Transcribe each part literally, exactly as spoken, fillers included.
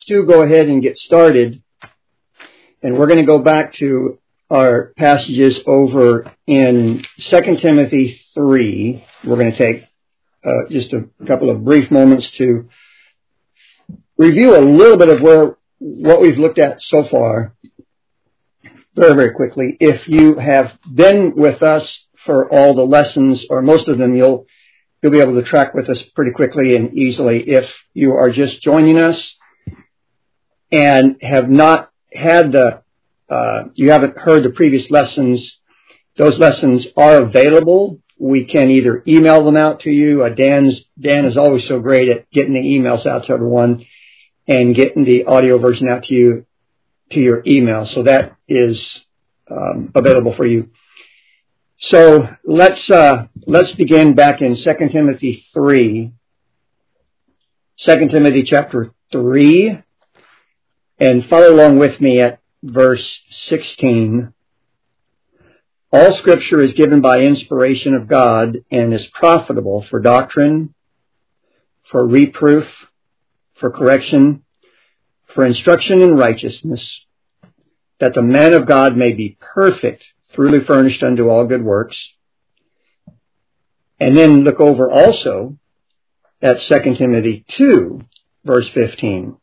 to go ahead and get started. And we're going to go back to our passages over in Second Timothy three. We're going to take uh, just a couple of brief moments to review a little bit of where what we've looked at so far very, very quickly. If you have been with us for all the lessons, or most of them, you'll you'll be able to track with us pretty quickly and easily. If you are just joining us and have not had the, uh, you haven't heard the previous lessons, those lessons are available. We can either email them out to you. Uh, Dan's, Dan is always so great at getting the emails out to everyone and getting the audio version out to you, to your email. So that is um, available for you. So let's, uh, let's begin back in Second Timothy three. Second Timothy chapter three. And follow along with me at verse sixteen. All Scripture is given by inspiration of God and is profitable for doctrine, for reproof, for correction, for instruction in righteousness, that the man of God may be perfect, truly furnished unto all good works. And then look over also at Second Timothy two, verse fifteen.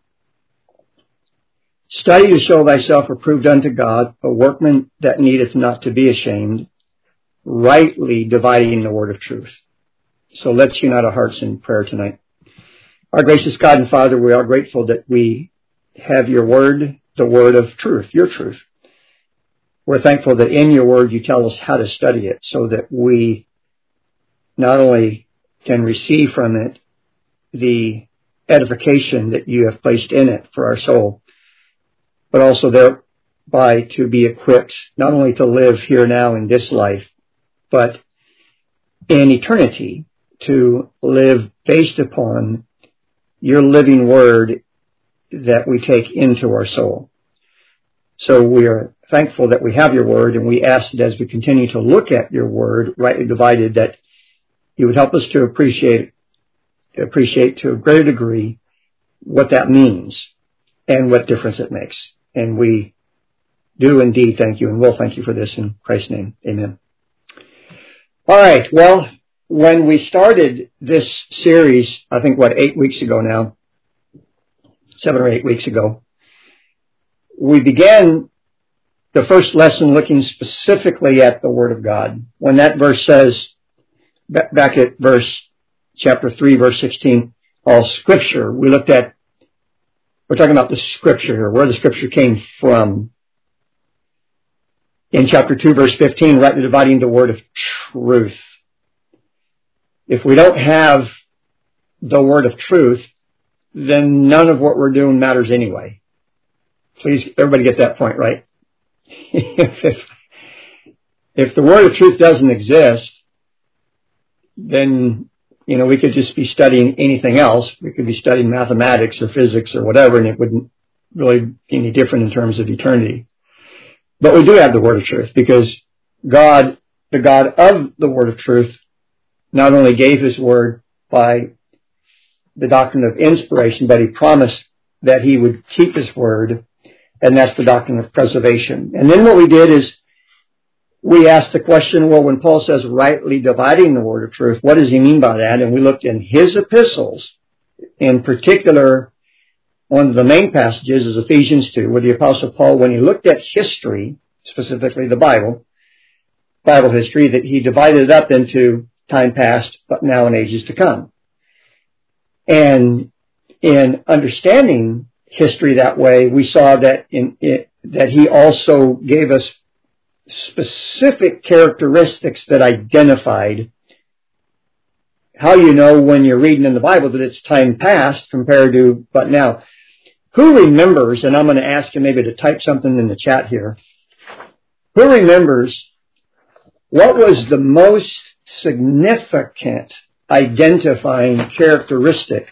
Study to show thyself approved unto God, a workman that needeth not to be ashamed, rightly dividing the word of truth. So let's unite our hearts in prayer tonight. Our gracious God and Father, we are grateful that we have your word, the word of truth, your truth. We're thankful that in your word you tell us how to study it so that we not only can receive from it the edification that you have placed in it for our soul, but also thereby to be equipped not only to live here now in this life, but in eternity to live based upon your living word that we take into our soul. So we are thankful that we have your word, and we ask that as we continue to look at your word, rightly divided, that you would help us to appreciate, appreciate to a greater degree what that means and what difference it makes. And we do indeed thank you, and will thank you for this in Christ's name. Amen. All right. Well, when we started this series, I think, what, eight weeks ago now, seven or eight weeks ago, we began the first lesson looking specifically at the Word of God. When that verse says, back at verse, chapter three, verse sixteen, all Scripture, we looked at, we're talking about the Scripture here, where the Scripture came from. In chapter two, verse fifteen, rightly dividing the word of truth. If we don't have the word of truth, then none of what we're doing matters anyway. Please, everybody get that point, right? if, if, if the word of truth doesn't exist, then, you know, we could just be studying anything else. We could be studying mathematics or physics or whatever, and it wouldn't really be any different in terms of eternity. But we do have the word of truth, because God, the God of the word of truth, not only gave his word by the doctrine of inspiration, but he promised that he would keep his word, and that's the doctrine of preservation. And then what we did is we asked the question, well, when Paul says rightly dividing the word of truth, what does he mean by that? And we looked in his epistles, in particular, one of the main passages is Ephesians two, where the Apostle Paul, when he looked at history, specifically the Bible, Bible history, that he divided it up into time past, but now and ages to come. And in understanding history that way, we saw that in it, that he also gave us specific characteristics that identified how you know when you're reading in the Bible that it's time past compared to but now. Who remembers, and I'm going to ask you maybe to type something in the chat here, who remembers what was the most significant identifying characteristic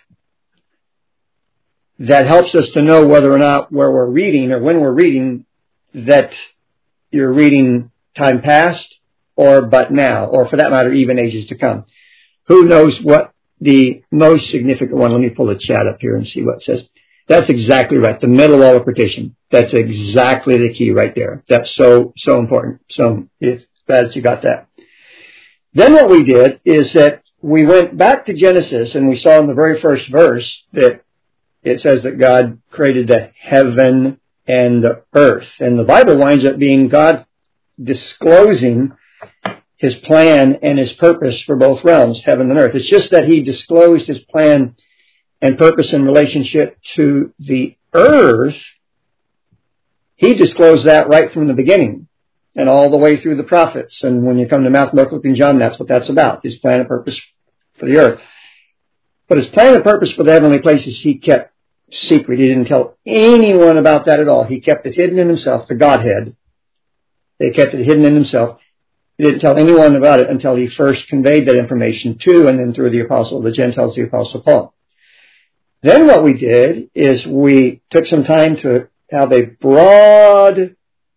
that helps us to know whether or not where we're reading or when we're reading that you're reading time past or but now, or for that matter, even ages to come? Who knows what the most significant one? Let me pull the chat up here and see what it says. That's exactly right. The middle wall of partition. That's exactly the key right there. That's so, so important. So it's glad that you got that. Then what we did is that we went back to Genesis and we saw in the very first verse that it says that God created the heaven and the earth. And the Bible winds up being God disclosing his plan and his purpose for both realms, heaven and earth. It's just that he disclosed his plan and purpose in relationship to the earth. He disclosed that right from the beginning and all the way through the prophets. And when you come to Matthew, Mark, Luke, and John, that's what that's about, his plan and purpose for the earth. But his plan and purpose for the heavenly places he kept secret. He didn't tell anyone about that at all. He kept it hidden in himself, the Godhead. They kept it hidden in himself. He didn't tell anyone about it until he first conveyed that information to and then through the apostle of the Gentiles, the apostle Paul. Then what we did is we took some time to have a broad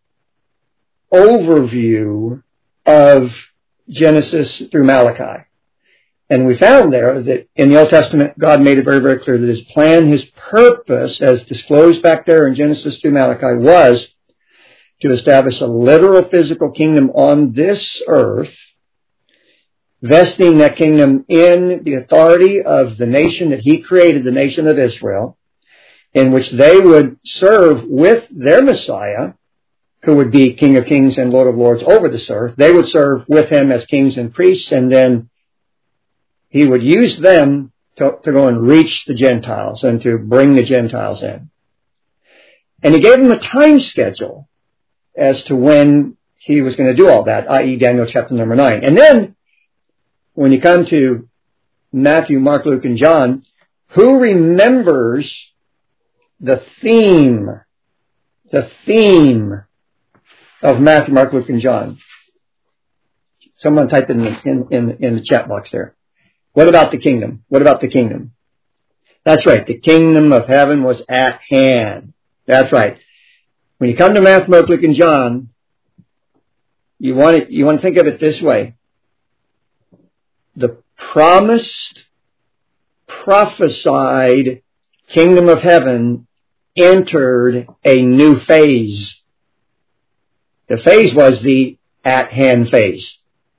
overview of Genesis through Malachi. And we found there that in the Old Testament, God made it very, very clear that his plan, his purpose, as disclosed back there in Genesis through Malachi, was to establish a literal physical kingdom on this earth, vesting that kingdom in the authority of the nation that he created, the nation of Israel, in which they would serve with their Messiah, who would be King of Kings and Lord of Lords over this earth. They would serve with him as kings and priests, and then he would use them to, to go and reach the Gentiles and to bring the Gentiles in. And he gave them a time schedule as to when he was going to do all that, that is. Daniel chapter number nine. And then, when you come to Matthew, Mark, Luke, and John, who remembers the theme, the theme of Matthew, Mark, Luke, and John? Someone type it in the, in, in, in the chat box there. What about the kingdom? What about the kingdom? That's right. The kingdom of heaven was at hand. That's right. When you come to Matthew, Mark, Luke, and John, you want to, you want to think of it this way. The promised, prophesied kingdom of heaven entered a new phase. The phase was the at-hand phase.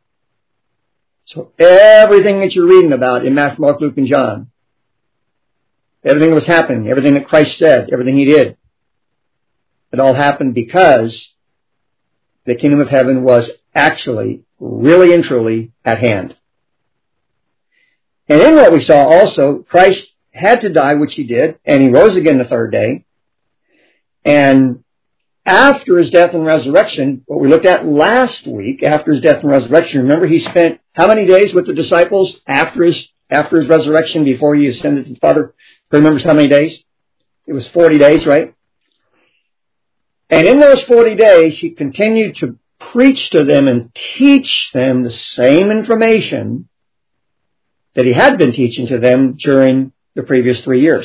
So everything that you're reading about in Matthew, Mark, Luke, and John, everything that was happening, everything that Christ said, everything he did, it all happened because the kingdom of heaven was actually, really and truly at hand. And in what we saw also, Christ had to die, which he did, and he rose again the third day. And after his death and resurrection, what we looked at last week, after his death and resurrection, remember he spent how many days with the disciples after his after his resurrection before he ascended to the Father? Who remembers how many days? It was forty days, right? And in those forty days, he continued to preach to them and teach them the same information that he had been teaching to them during the previous three years.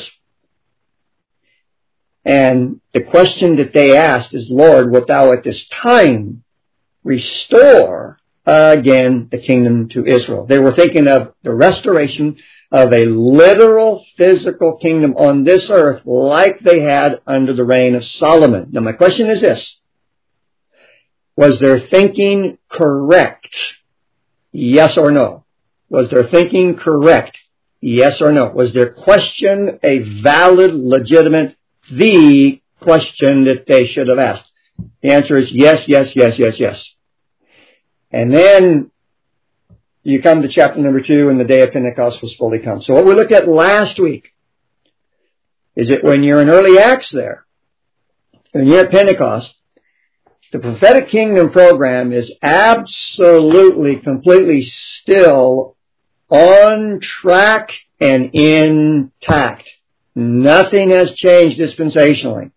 And the question that they asked is, Lord, wilt thou at this time restore again the kingdom to Israel? They were thinking of the restoration of a literal physical kingdom on this earth like they had under the reign of Solomon. Now my question is this. Was their thinking correct? Yes or no? Was their thinking correct? Yes or no? Was their question a valid, legitimate, the question that they should have asked? The answer is yes, yes, yes, yes, yes. And then you come to chapter number two, and the day of Pentecost was fully come. So what we looked at last week is that when you're in early Acts there, when you're at Pentecost, the prophetic kingdom program is absolutely, completely still on track and intact. Nothing has changed dispensationally.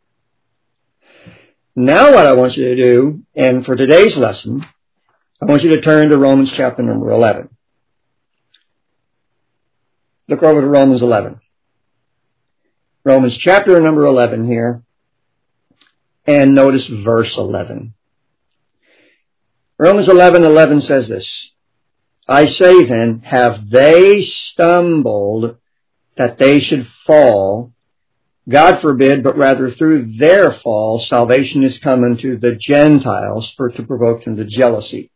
Now what I want you to do, and for today's lesson, I want you to turn to Romans chapter number eleven. Look over to Romans eleven. Romans chapter number eleven here. And notice verse eleven. Romans eleven eleven says this. I say then, have they stumbled that they should fall? God forbid, but rather through their fall, salvation is come unto the Gentiles for to provoke them to jealousy.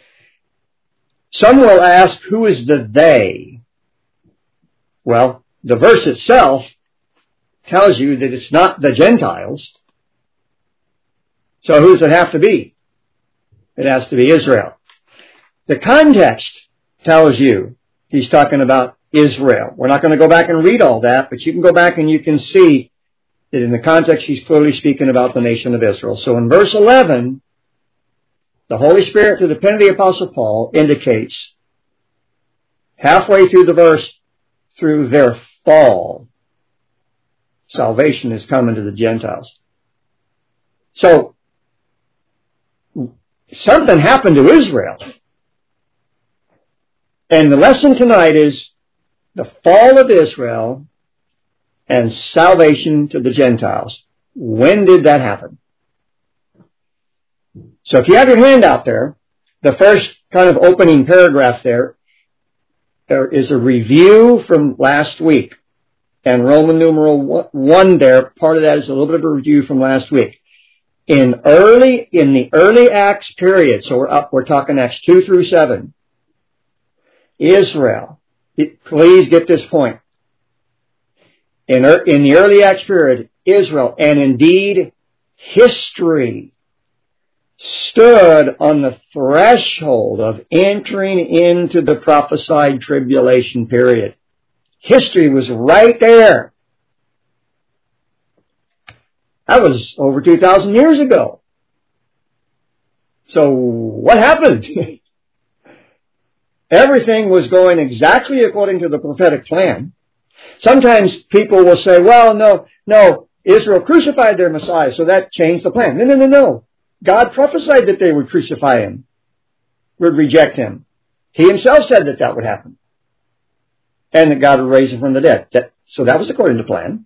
Some will ask, who is the they? Well, the verse itself tells you that it's not the Gentiles. So who does it have to be? It has to be Israel. The context tells you he's talking about Israel. We're not going to go back and read all that, but you can go back and you can see that in the context he's clearly speaking about the nation of Israel. So in verse eleven, the Holy Spirit, through the pen of the Apostle Paul, indicates halfway through the verse, through their fall, salvation is coming to the Gentiles. So something happened to Israel. And the lesson tonight is the fall of Israel and salvation to the Gentiles. When did that happen? So if you have your hand out there, the first kind of opening paragraph there, there is a review from last week. And Roman numeral one there, part of that is a little bit of a review from last week. In early, in the early Acts period, so we're up, we're talking Acts two through seven, Israel, please get this point. In, in the early Acts period, Israel, and indeed history, stood on the threshold of entering into the prophesied tribulation period. History was right there. That was over two thousand years ago. So what happened? Everything was going exactly according to the prophetic plan. Sometimes people will say, well, no, no, Israel crucified their Messiah, so that changed the plan. No, no, no, no. God prophesied that they would crucify him, would reject him. He himself said that that would happen. And that God would raise him from the dead. That, so that was according to plan.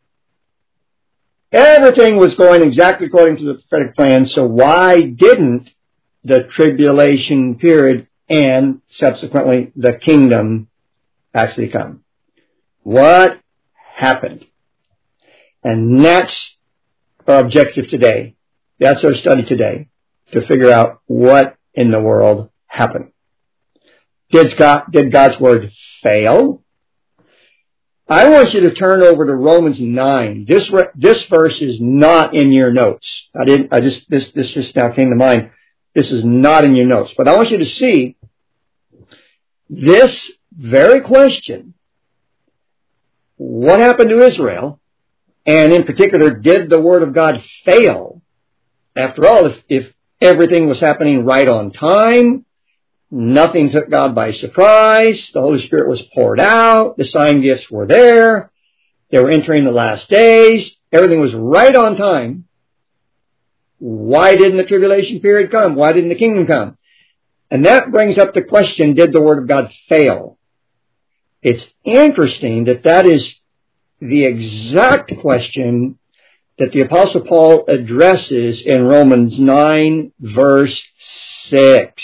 Everything was going exactly according to the prophetic plan, so why didn't the tribulation period and subsequently the kingdom actually come? What happened? And that's our objective today. That's our study today, to figure out what in the world happened. Did God, did God's word fail? I want you to turn over to Romans nine. This this verse is not in your notes. I didn't. I just this this just now came to mind. This is not in your notes, but I want you to see this very question: what happened to Israel? And in particular, did the word of God fail? After all, if, if everything was happening right on time, nothing took God by surprise, the Holy Spirit was poured out, the sign gifts were there, they were entering the last days, everything was right on time, why didn't the tribulation period come? Why didn't the kingdom come? And that brings up the question, did the Word of God fail? It's interesting that that is the exact question that the Apostle Paul addresses in Romans nine, verse six.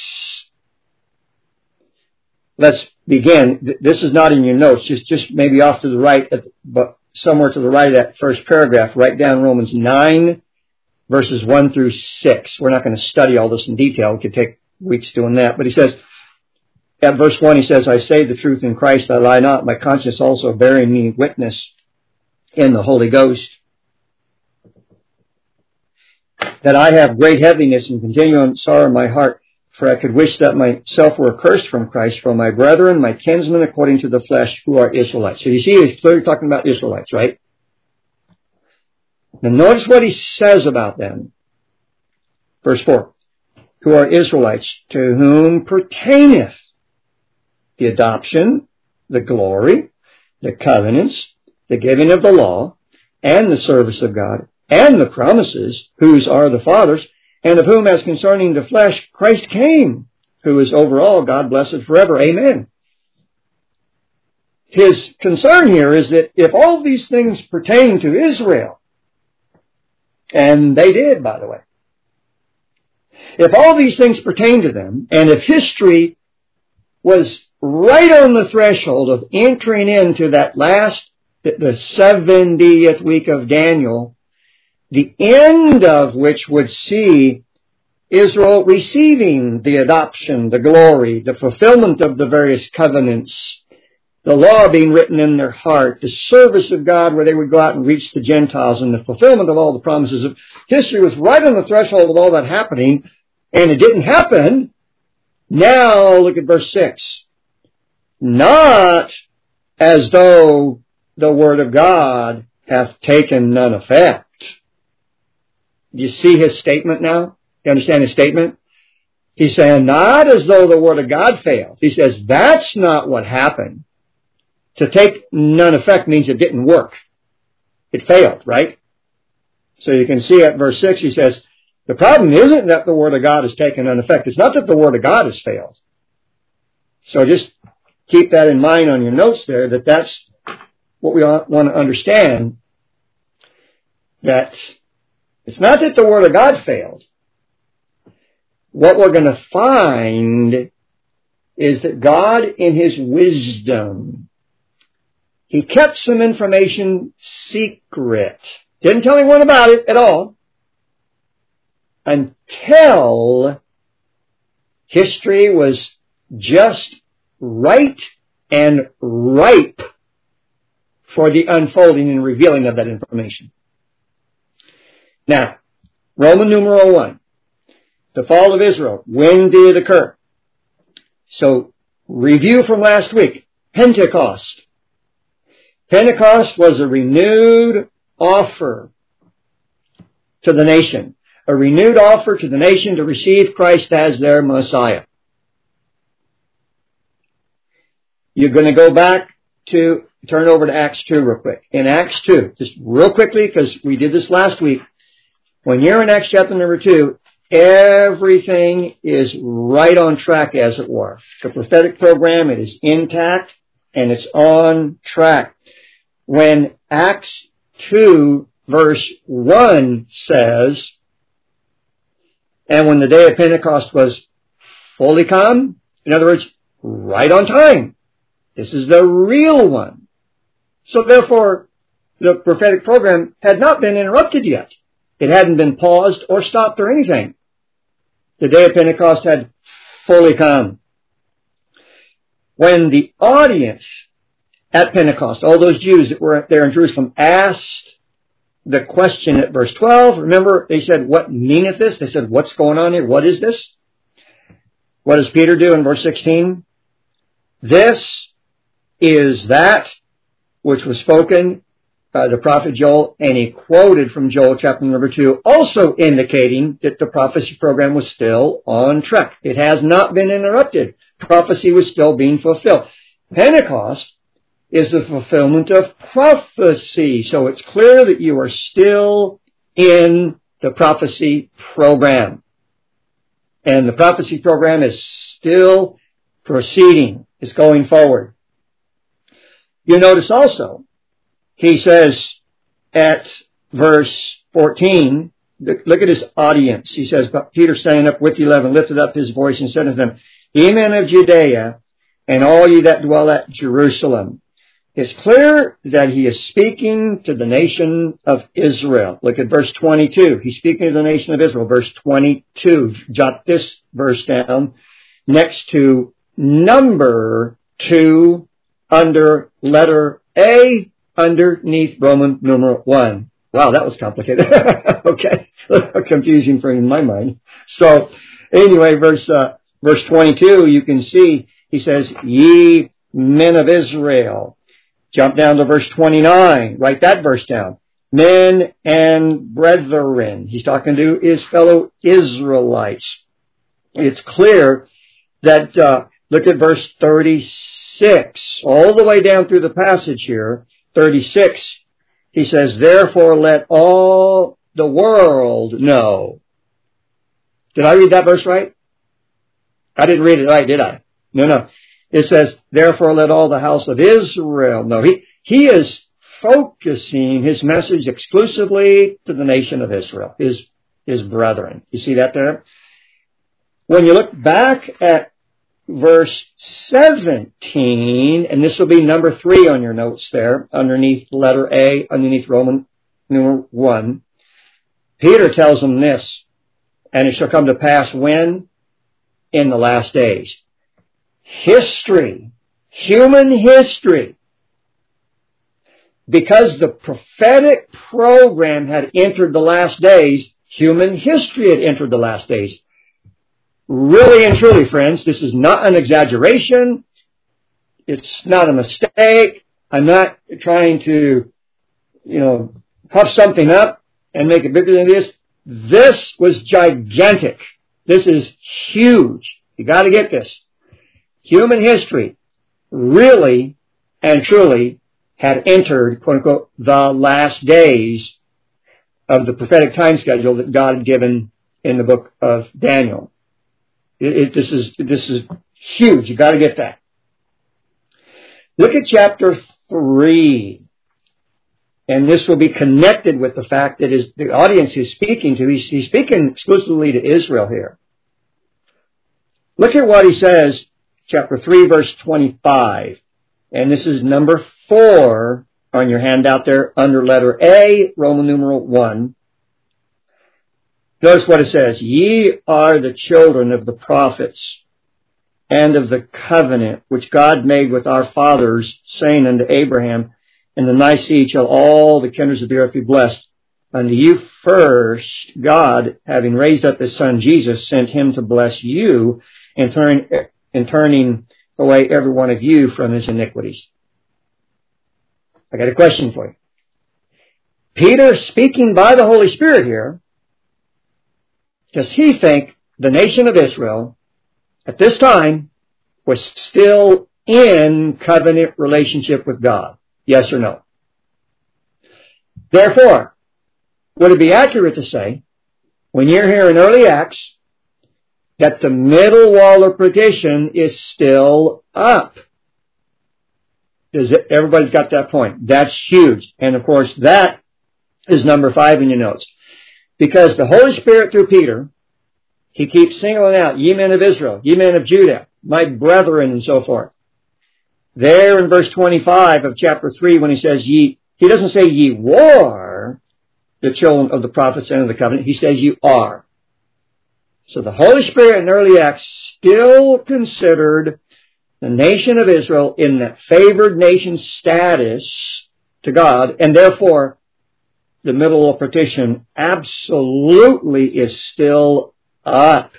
Let's begin. This is not in your notes, just, just maybe off to the right, but somewhere to the right of that first paragraph. Write down Romans nine, verses one through six. We're not going to study all this in detail. We could take weeks doing that. But he says, at verse one, he says, I say the truth in Christ, I lie not. My conscience also bearing me witness in the Holy Ghost, that I have great heaviness and continual sorrow in my heart, for I could wish that myself were accursed from Christ, from my brethren, my kinsmen according to the flesh, who are Israelites. So you see, he's clearly talking about Israelites, right? Now notice what he says about them. Verse four, who are Israelites, to whom pertaineth the adoption, the glory, the covenants, the giving of the law, and the service of God, and the promises, whose are the fathers, and of whom, as concerning the flesh, Christ came, who is over all, God blessed forever. Amen. His concern here is that if all these things pertain to Israel, and they did, by the way, if all these things pertain to them, and if history was right on the threshold of entering into that last the seventieth week of Daniel, the end of which would see Israel receiving the adoption, the glory, the fulfillment of the various covenants, the law being written in their heart, the service of God where they would go out and reach the Gentiles, and the fulfillment of all the promises of history was right on the threshold of all that happening, and it didn't happen. Now look at verse six. Not as though the word of God hath taken none effect. Do you see his statement now? You understand his statement? He's saying not as though the word of God failed. He says that's not what happened. To take none effect means it didn't work. It failed, right? So you can see at verse six, he says, the problem isn't that the word of God has taken none effect. It's not that the word of God has failed. So just keep that in mind on your notes there, that that's what we want to understand, that it's not that the word of God failed. What we're going to find is that God, in his wisdom, he kept some information secret. Didn't tell anyone about it at all until history was just right and ripe for the unfolding and revealing of that information. Now, Roman numeral one. The fall of Israel. When did it occur? So, review from last week. Pentecost. Pentecost was a renewed offer to the nation. A renewed offer to the nation to receive Christ as their Messiah. You're going to go back to, turn over to Acts two real quick. In Acts two, just real quickly, because we did this last week. When you're in Acts chapter number two, everything is right on track, as it were. The prophetic program, it is intact and it's on track. When Acts two verse one says, and when the day of Pentecost was fully come, in other words, right on time. This is the real one. So therefore, the prophetic program had not been interrupted yet. It hadn't been paused or stopped or anything. The day of Pentecost had fully come. When the audience at Pentecost, all those Jews that were there in Jerusalem, asked the question at verse twelve, remember, they said, what meaneth this? They said, what's going on here? What is this? What does Peter do in verse sixteen? This is that which was spoken by the prophet Joel, and he quoted from Joel chapter number two, also indicating that the prophecy program was still on track. It has not been interrupted. Prophecy was still being fulfilled. Pentecost is the fulfillment of prophecy. So it's clear that you are still in the prophecy program. And the prophecy program is still proceeding. It's going forward. You notice also, he says at verse fourteen, look at his audience. He says, but Peter standing up with the eleven lifted up his voice and said to them, Ye men of Judea, and all ye that dwell at Jerusalem. It's clear that he is speaking to the nation of Israel. Look at verse twenty-two. He's speaking to the nation of Israel. Verse twenty-two. Jot this verse down next to number two under letter A underneath Roman numeral one. Wow, that was complicated. Okay. Confusing for in my mind. So anyway, verse, uh, verse twenty-two, you can see he says, ye men of Israel. Jump down to verse twenty-nine. Write that verse down. Men and brethren. He's talking to his fellow Israelites. It's clear that, uh, look at verse thirty-six. All the way down through the passage here, thirty-six, he says, therefore let all the world know. Did I read that verse right? I didn't read it right, did I? No, no. It says, therefore let all the house of Israel know. He, he is focusing his message exclusively to the nation of Israel, his, his brethren. You see that there? When you look back at verse seventeen, and this will be number three on your notes there, underneath letter A, underneath Roman numeral one. Peter tells them this, and it shall come to pass when? In the last days. History, human history, because the prophetic program had entered the last days, human history had entered the last days. Really and truly, friends, this is not an exaggeration. It's not a mistake. I'm not trying to, you know, puff something up and make it bigger than this. This was gigantic. This is huge. You got to get this. Human history really and truly had entered, quote unquote, the last days of the prophetic time schedule that God had given in the book of Daniel. It, it, this is this is huge. You got to get that. Look at chapter three, and this will be connected with the fact that his, the audience he's speaking to, he's, he's speaking exclusively to Israel here. Look at what he says, chapter three, verse twenty-five, and this is number four on your handout there under letter A, Roman numeral one. Notice what it says. Ye are the children of the prophets and of the covenant which God made with our fathers, saying unto Abraham, in the thy seed shall all the kindreds of the earth be blessed. Unto you first, God, having raised up his son Jesus, sent him to bless you in, turn, in turning away every one of you from his iniquities. I got a question for you. Peter, speaking by the Holy Spirit here, does he think the nation of Israel at this time was still in covenant relationship with God? Yes or no? Therefore, would it be accurate to say, when you're here in early Acts, that the middle wall of partition is still up? Does it, everybody's got that point. That's huge. And of course, that is number five in your notes. Because the Holy Spirit through Peter, he keeps singling out, ye men of Israel, ye men of Judah, my brethren, and so forth. There in verse twenty-five of chapter three, when he says ye, he doesn't say ye were the children of the prophets and of the covenant. He says you are. So the Holy Spirit in early Acts still considered the nation of Israel in that favored nation status to God, and therefore the middle of partition absolutely is still up.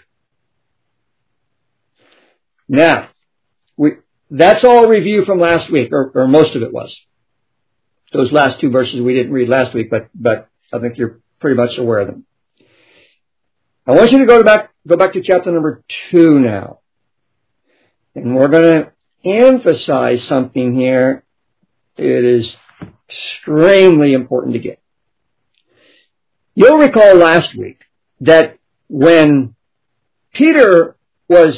Now, we, that's all review from last week, or, or most of it was. Those last two verses we didn't read last week, but, but I think you're pretty much aware of them. I want you to go back, go back to chapter number two now. And we're going to emphasize something here. It is extremely important to get. You'll recall last week that when Peter was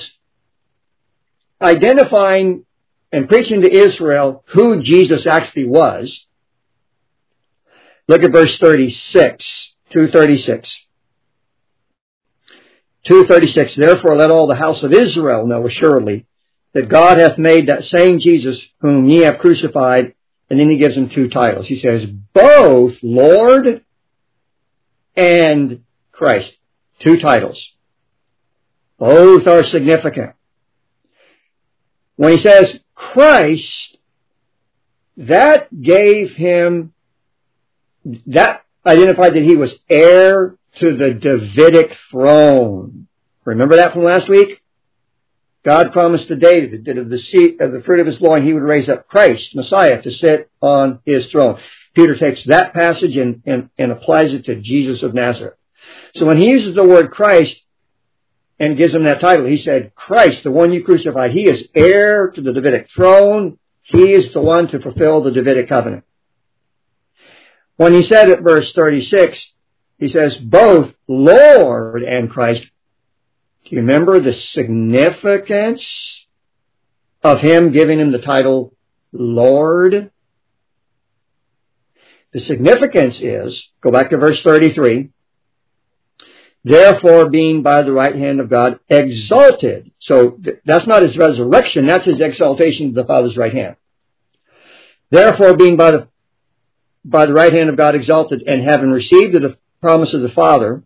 identifying and preaching to Israel who Jesus actually was, look at verse thirty-six, two thirty-six. two thirty-six, therefore let all the house of Israel know assuredly that God hath made that same Jesus whom ye have crucified, and then he gives him two titles. He says, both Lord and Christ. Two titles. Both are significant. When he says Christ, that gave him, that identified that he was heir to the Davidic throne. Remember that from last week? God promised to David that of the seed, of the fruit of his loin, he would raise up Christ, Messiah, to sit on his throne. Peter takes that passage and, and, and applies it to Jesus of Nazareth. So when he uses the word Christ and gives him that title, he said, Christ, the one you crucified, he is heir to the Davidic throne. He is the one to fulfill the Davidic covenant. When he said at verse thirty-six, he says, both Lord and Christ. Do you remember the significance of him giving him the title Lord? The significance is, go back to verse thirty-three, Therefore, being by the right hand of God exalted. So th- that's not his resurrection, that's his exaltation to the Father's right hand. Therefore, being by the by the right hand of God exalted, and having received the promise of the Father,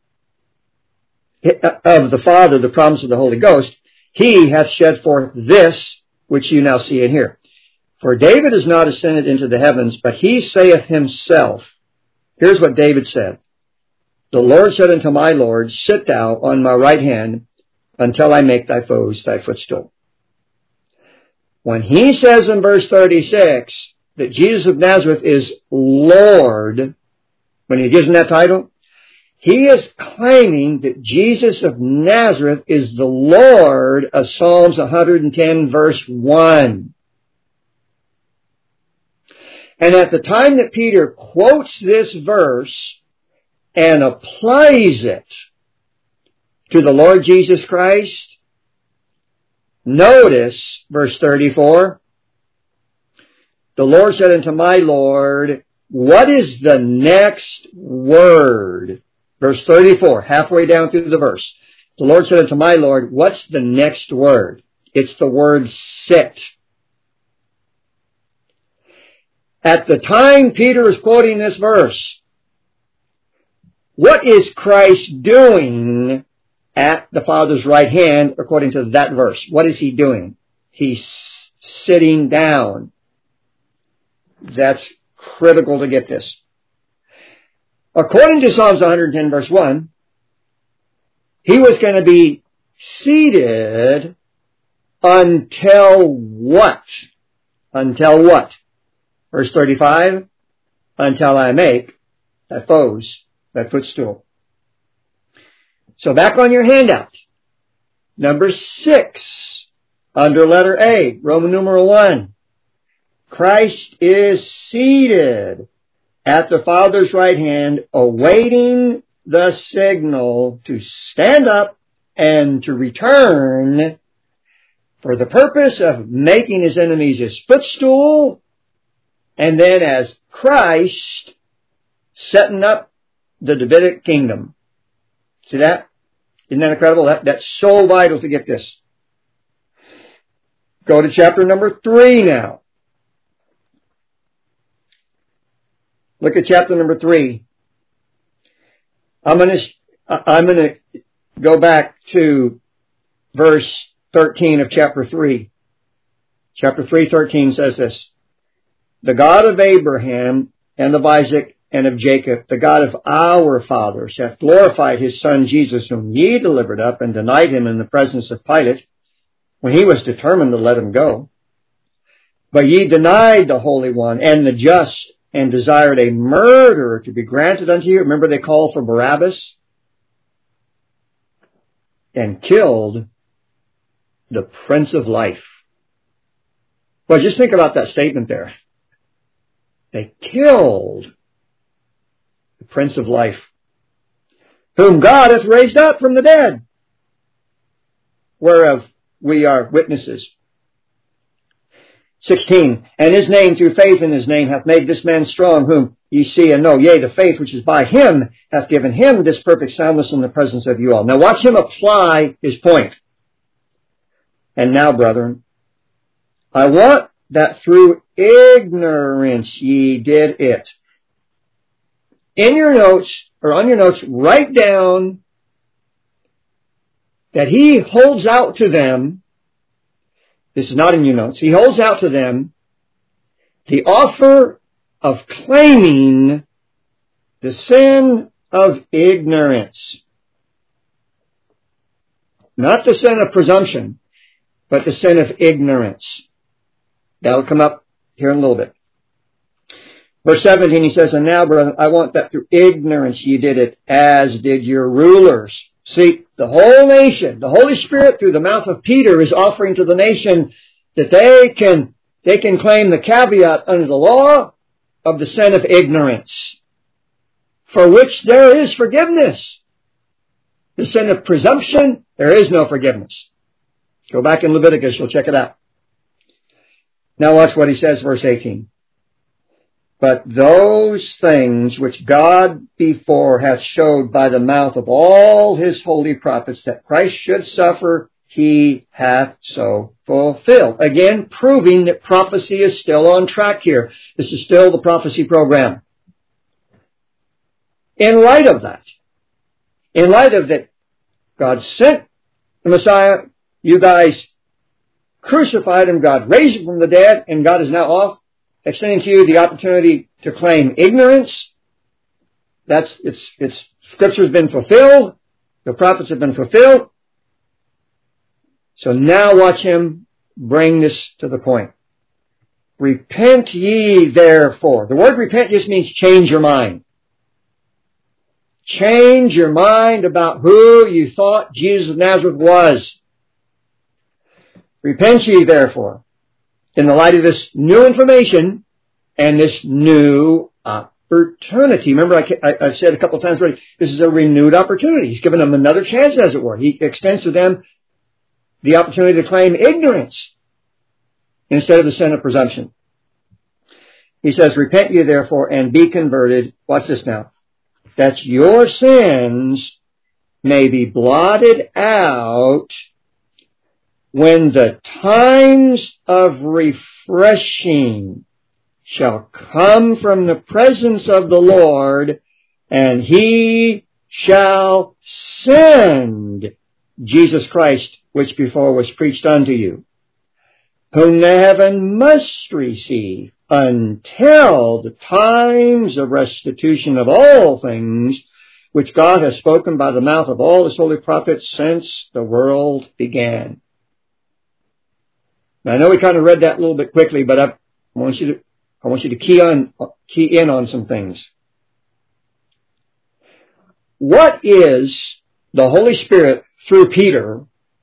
of the Father, the promise of the Holy Ghost, he hath shed forth this which you now see and hear. For David is not ascended into the heavens, but he saith himself. Here's what David said. The Lord said unto my Lord, sit thou on my right hand until I make thy foes thy footstool. When he says in verse thirty-six that Jesus of Nazareth is Lord, when he gives him that title, he is claiming that Jesus of Nazareth is the Lord of Psalms one hundred ten verse one. And at the time that Peter quotes this verse and applies it to the Lord Jesus Christ, notice verse thirty-four. The Lord said unto my Lord, what is the next word? Verse thirty-four, halfway down through the verse. The Lord said unto my Lord, what's the next word? It's the word sit. At the time Peter is quoting this verse, what is Christ doing at the Father's right hand according to that verse? What is he doing? He's sitting down. That's critical to get this. According to Psalms one hundred ten verse one, he was going to be seated until what? Until what? Verse thirty-five, until I make thy foes thy footstool. So back on your handout, number six, under letter A, Roman numeral one. Christ is seated at the Father's right hand, awaiting the signal to stand up and to return for the purpose of making his enemies his footstool, and then as Christ setting up the Davidic kingdom. See that? Isn't that incredible? That, that's so vital to get this. Go to chapter number three now. Look at chapter number three. I'm going to, I'm going to go back to verse thirteen of chapter three. Chapter three, thirteen says this. The God of Abraham and of Isaac and of Jacob, the God of our fathers, hath glorified his Son Jesus, whom ye delivered up and denied him in the presence of Pilate, when he was determined to let him go. But ye denied the Holy One and the just, and desired a murderer to be granted unto you. Remember they called for Barabbas? And killed the Prince of Life. Well, just think about that statement there. They killed the Prince of Life, whom God hath raised up from the dead, whereof we are witnesses. sixteen, and his name, through faith in his name, hath made this man strong, whom ye see and know. Yea, the faith which is by him hath given him this perfect soundness in the presence of you all. Now watch him apply his point. And now, brethren, I want that through ignorance ye did it. In your notes, or on your notes, write down that he holds out to them. This is not in your notes. He holds out to them the offer of claiming the sin of ignorance. Not the sin of presumption, but the sin of ignorance. That'll come up here in a little bit. Verse seventeen, he says, and now, brethren, I want that through ignorance ye did it, as did your rulers. See, the whole nation, the Holy Spirit through the mouth of Peter is offering to the nation that they can, they can claim the caveat under the law of the sin of ignorance, for which there is forgiveness. The sin of presumption, there is no forgiveness. Go back in Leviticus, you'll check it out. Now watch what he says, verse eighteen. But those things which God before hath showed by the mouth of all his holy prophets that Christ should suffer, he hath so fulfilled. Again, proving that prophecy is still on track here. This is still the prophecy program. In light of that, in light of that, God sent the Messiah, you guys crucified him, God raised him from the dead, and God is now off, extending to you the opportunity to claim ignorance. That's, it's, it's, Scripture's been fulfilled. The prophets have been fulfilled. So now watch him bring this to the point. Repent ye therefore. The word repent just means change your mind. Change your mind about who you thought Jesus of Nazareth was. Repent ye therefore, in the light of this new information and this new opportunity. Remember, I, I, I've said a couple of times already, this is a renewed opportunity. He's given them another chance, as it were. He extends to them the opportunity to claim ignorance instead of the sin of presumption. He says, repent ye therefore and be converted. Watch this now. That your sins may be blotted out when the times of refreshing shall come from the presence of the Lord, and he shall send Jesus Christ, which before was preached unto you, whom the heaven must receive until the times of restitution of all things, which God has spoken by the mouth of all his holy prophets since the world began. Now, I know we kind of read that a little bit quickly, but I want you to, I want you to key on, key in on some things. What is the Holy Spirit through Peter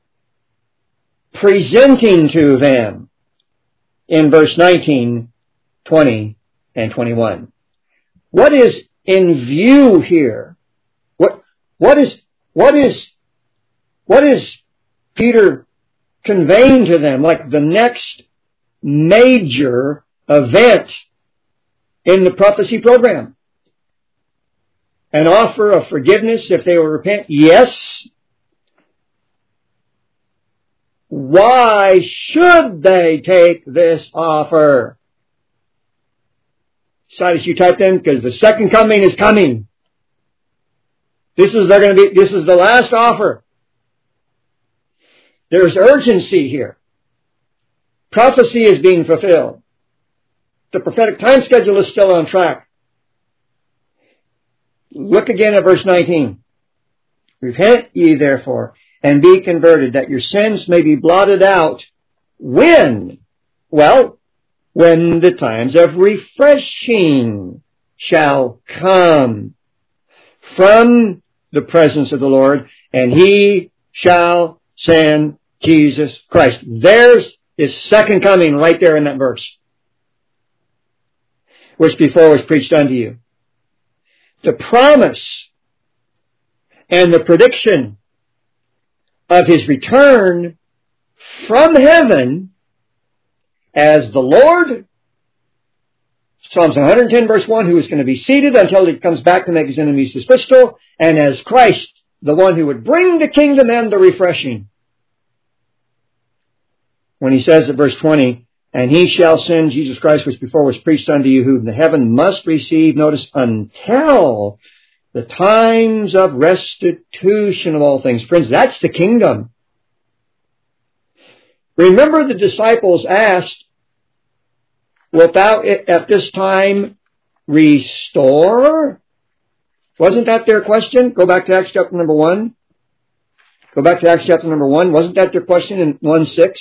presenting to them in verse nineteen, twenty, and twenty-one? What is in view here? What, what is, what is, what is Peter conveying to them, like the next major event in the prophecy program? An offer of forgiveness if they will repent? Yes. Why should they take this offer? Silas, you typed in, because the second coming is coming. This is they're going to be. This is the last offer. There's urgency here. Prophecy is being fulfilled. The prophetic time schedule is still on track. Look again at verse nineteen. Repent ye therefore, and be converted, that your sins may be blotted out. When? Well, when the times of refreshing shall come from the presence of the Lord, and he shall send Jesus Christ. There's his second coming right there in that verse, which before was preached unto you. The promise and the prediction of his return from heaven as the Lord, Psalms one hundred ten verse one, who is going to be seated until he comes back to make his enemies his footstool, and as Christ, the one who would bring the kingdom and the refreshing. When he says at verse twenty, and he shall send Jesus Christ, which before was preached unto you, whom the heaven must receive, notice, until the times of restitution of all things. Friends, that's the kingdom. Remember the disciples asked, wilt thou at this time restore? Wasn't that their question? Go back to Acts chapter number one. Go back to Acts chapter number one. Wasn't that their question in one six?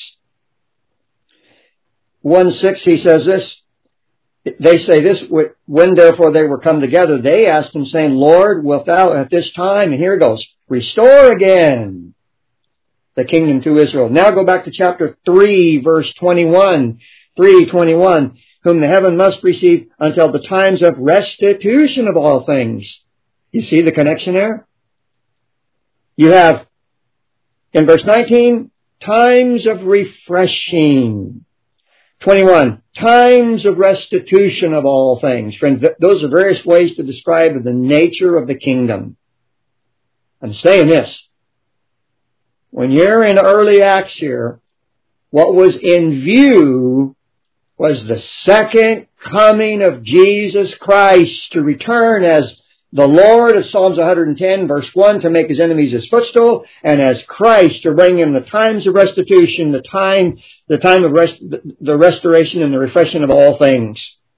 one six, he says this. They say this, when therefore they were come together, they asked him, saying, Lord, wilt thou at this time, and here it goes, restore again the kingdom to Israel. Now go back to chapter three, verse twenty-one. three twenty-one, whom the heaven must receive until the times of restitution of all things. You see the connection there? You have, in verse nineteen, times of refreshing. twenty-one, times of restitution of all things. Friends, th- those are various ways to describe the nature of the kingdom. I'm saying this. When you're in early Acts here, what was in view was the second coming of Jesus Christ to return as the Lord of Psalms one hundred ten, verse one, to make his enemies his footstool, and as Christ to bring him the times of restitution, the time, the time of rest, the restoration and the refreshing of all things.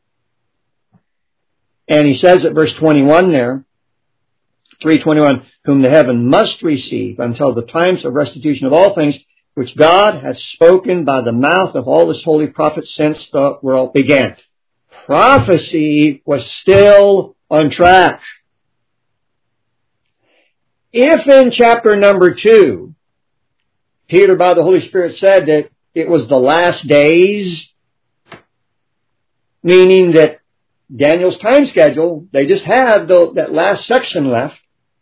And he says at verse twenty-one there, three twenty-one, whom the heaven must receive until the times of restitution of all things, which God has spoken by the mouth of all his holy prophets since the world began. Prophecy was still on track. If in chapter number two, Peter by the Holy Spirit said that it was the last days, meaning that Daniel's time schedule, they just had the, that last section left,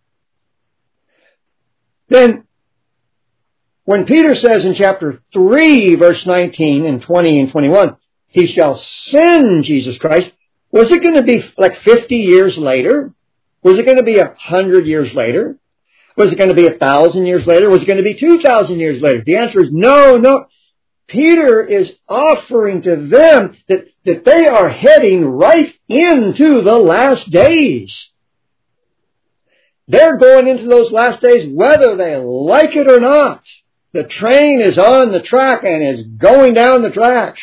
then when Peter says in chapter three, verse nineteen and twenty and twenty-one, he shall send Jesus Christ, was it going to be like fifty years later? Was it going to be a hundred years later? Was it going to be a thousand years later? Was it going to be two thousand years later? The answer is no, no. Peter is offering to them that, that they are heading right into the last days. They're going into those last days whether they like it or not. The train is on the track and is going down the track.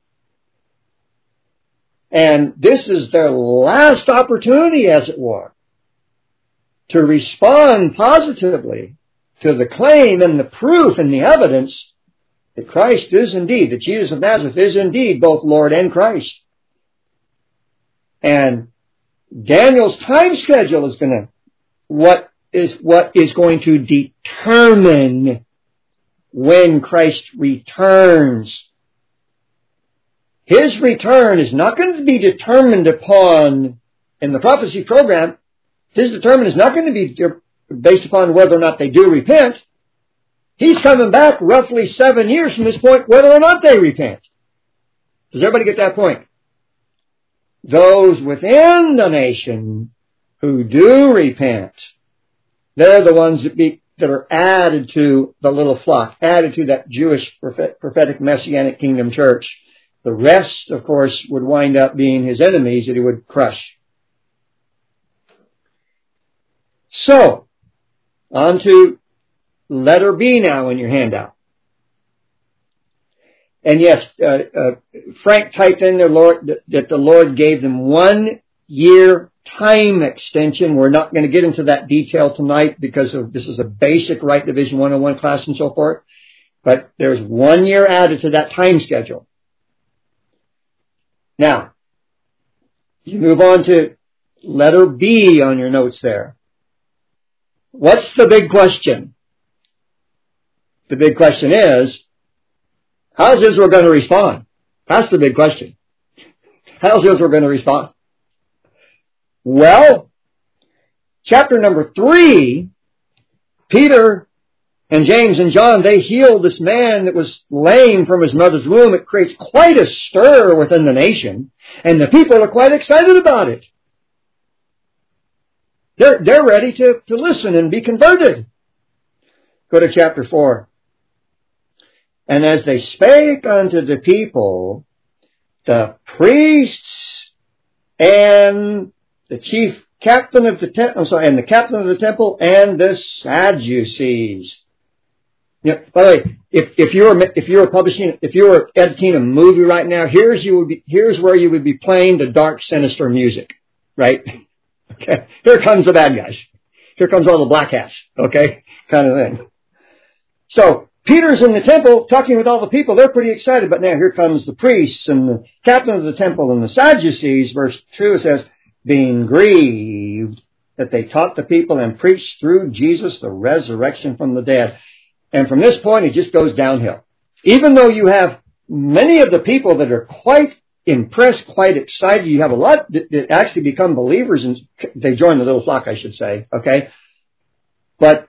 And this is their last opportunity, as it were, to respond positively to the claim and the proof and the evidence that Christ is indeed, that Jesus of Nazareth is indeed both Lord and Christ. And Daniel's time schedule is going to, what is, what is going to determine when Christ returns. His return is not going to be determined upon, in the prophecy program, his determination is not going to be based upon whether or not they do repent. He's coming back roughly seven years from this point, whether or not they repent. Does everybody get that point? Those within the nation who do repent, they're the ones that, be, that are added to the little flock, added to that Jewish prophetic messianic kingdom church. The rest, of course, would wind up being his enemies that he would crush. So, on to letter B now in your handout. And yes, uh, uh, Frank typed in there, Lord, that, that the Lord gave them one year time extension. We're not going to get into that detail tonight because of, this is a basic Right Division one oh one class and so forth. But there's one year added to that time schedule. Now, you move on to letter B on your notes there. What's the big question? The big question is, how's Israel going to respond? That's the big question. How's Israel going to respond? Well, chapter number three, Peter and James and John, they healed this man that was lame from his mother's womb. It creates quite a stir within the nation, and the people are quite excited about it. They're, they're ready to, to listen and be converted. Go to chapter four. And as they spake unto the people, the priests and the chief captain of the temple, I'm sorry, and the captain of the temple and the Sadducees. Yeah, by the way, if, if you were, if you were publishing, if you were editing a movie right now, here's you would be, here's where you would be playing the dark, sinister music, right? Okay. Here comes the bad guys. Here comes all the black hats. Okay. Kind of thing. So, Peter's in the temple talking with all the people. They're pretty excited, but now here comes the priests and the captain of the temple and the Sadducees. Verse two says, being grieved that they taught the people and preached through Jesus the resurrection from the dead. And from this point, it just goes downhill. Even though you have many of the people that are quite impressed, quite excited, you have a lot that, that actually become believers and they join the little flock, I should say. Okay. But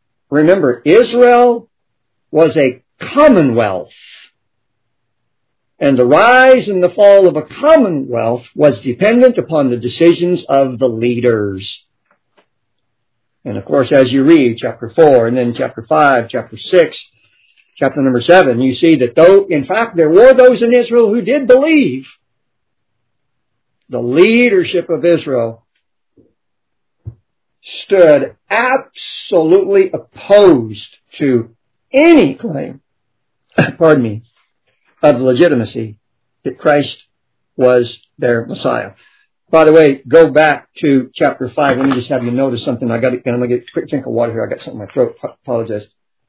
remember, Israel was a commonwealth. And the rise and the fall of a commonwealth was dependent upon the decisions of the leaders. And of course, as you read chapter four, and then chapter five, chapter six, chapter number seven, you see that though, in fact, there were those in Israel who did believe, the leadership of Israel stood absolutely opposed to any claim, pardon me, of legitimacy that Christ was their Messiah. By the way, go back to chapter five. Let me just have you notice something. I got to, I'm going to get a quick drink of water here. I got something in my throat. Apologize.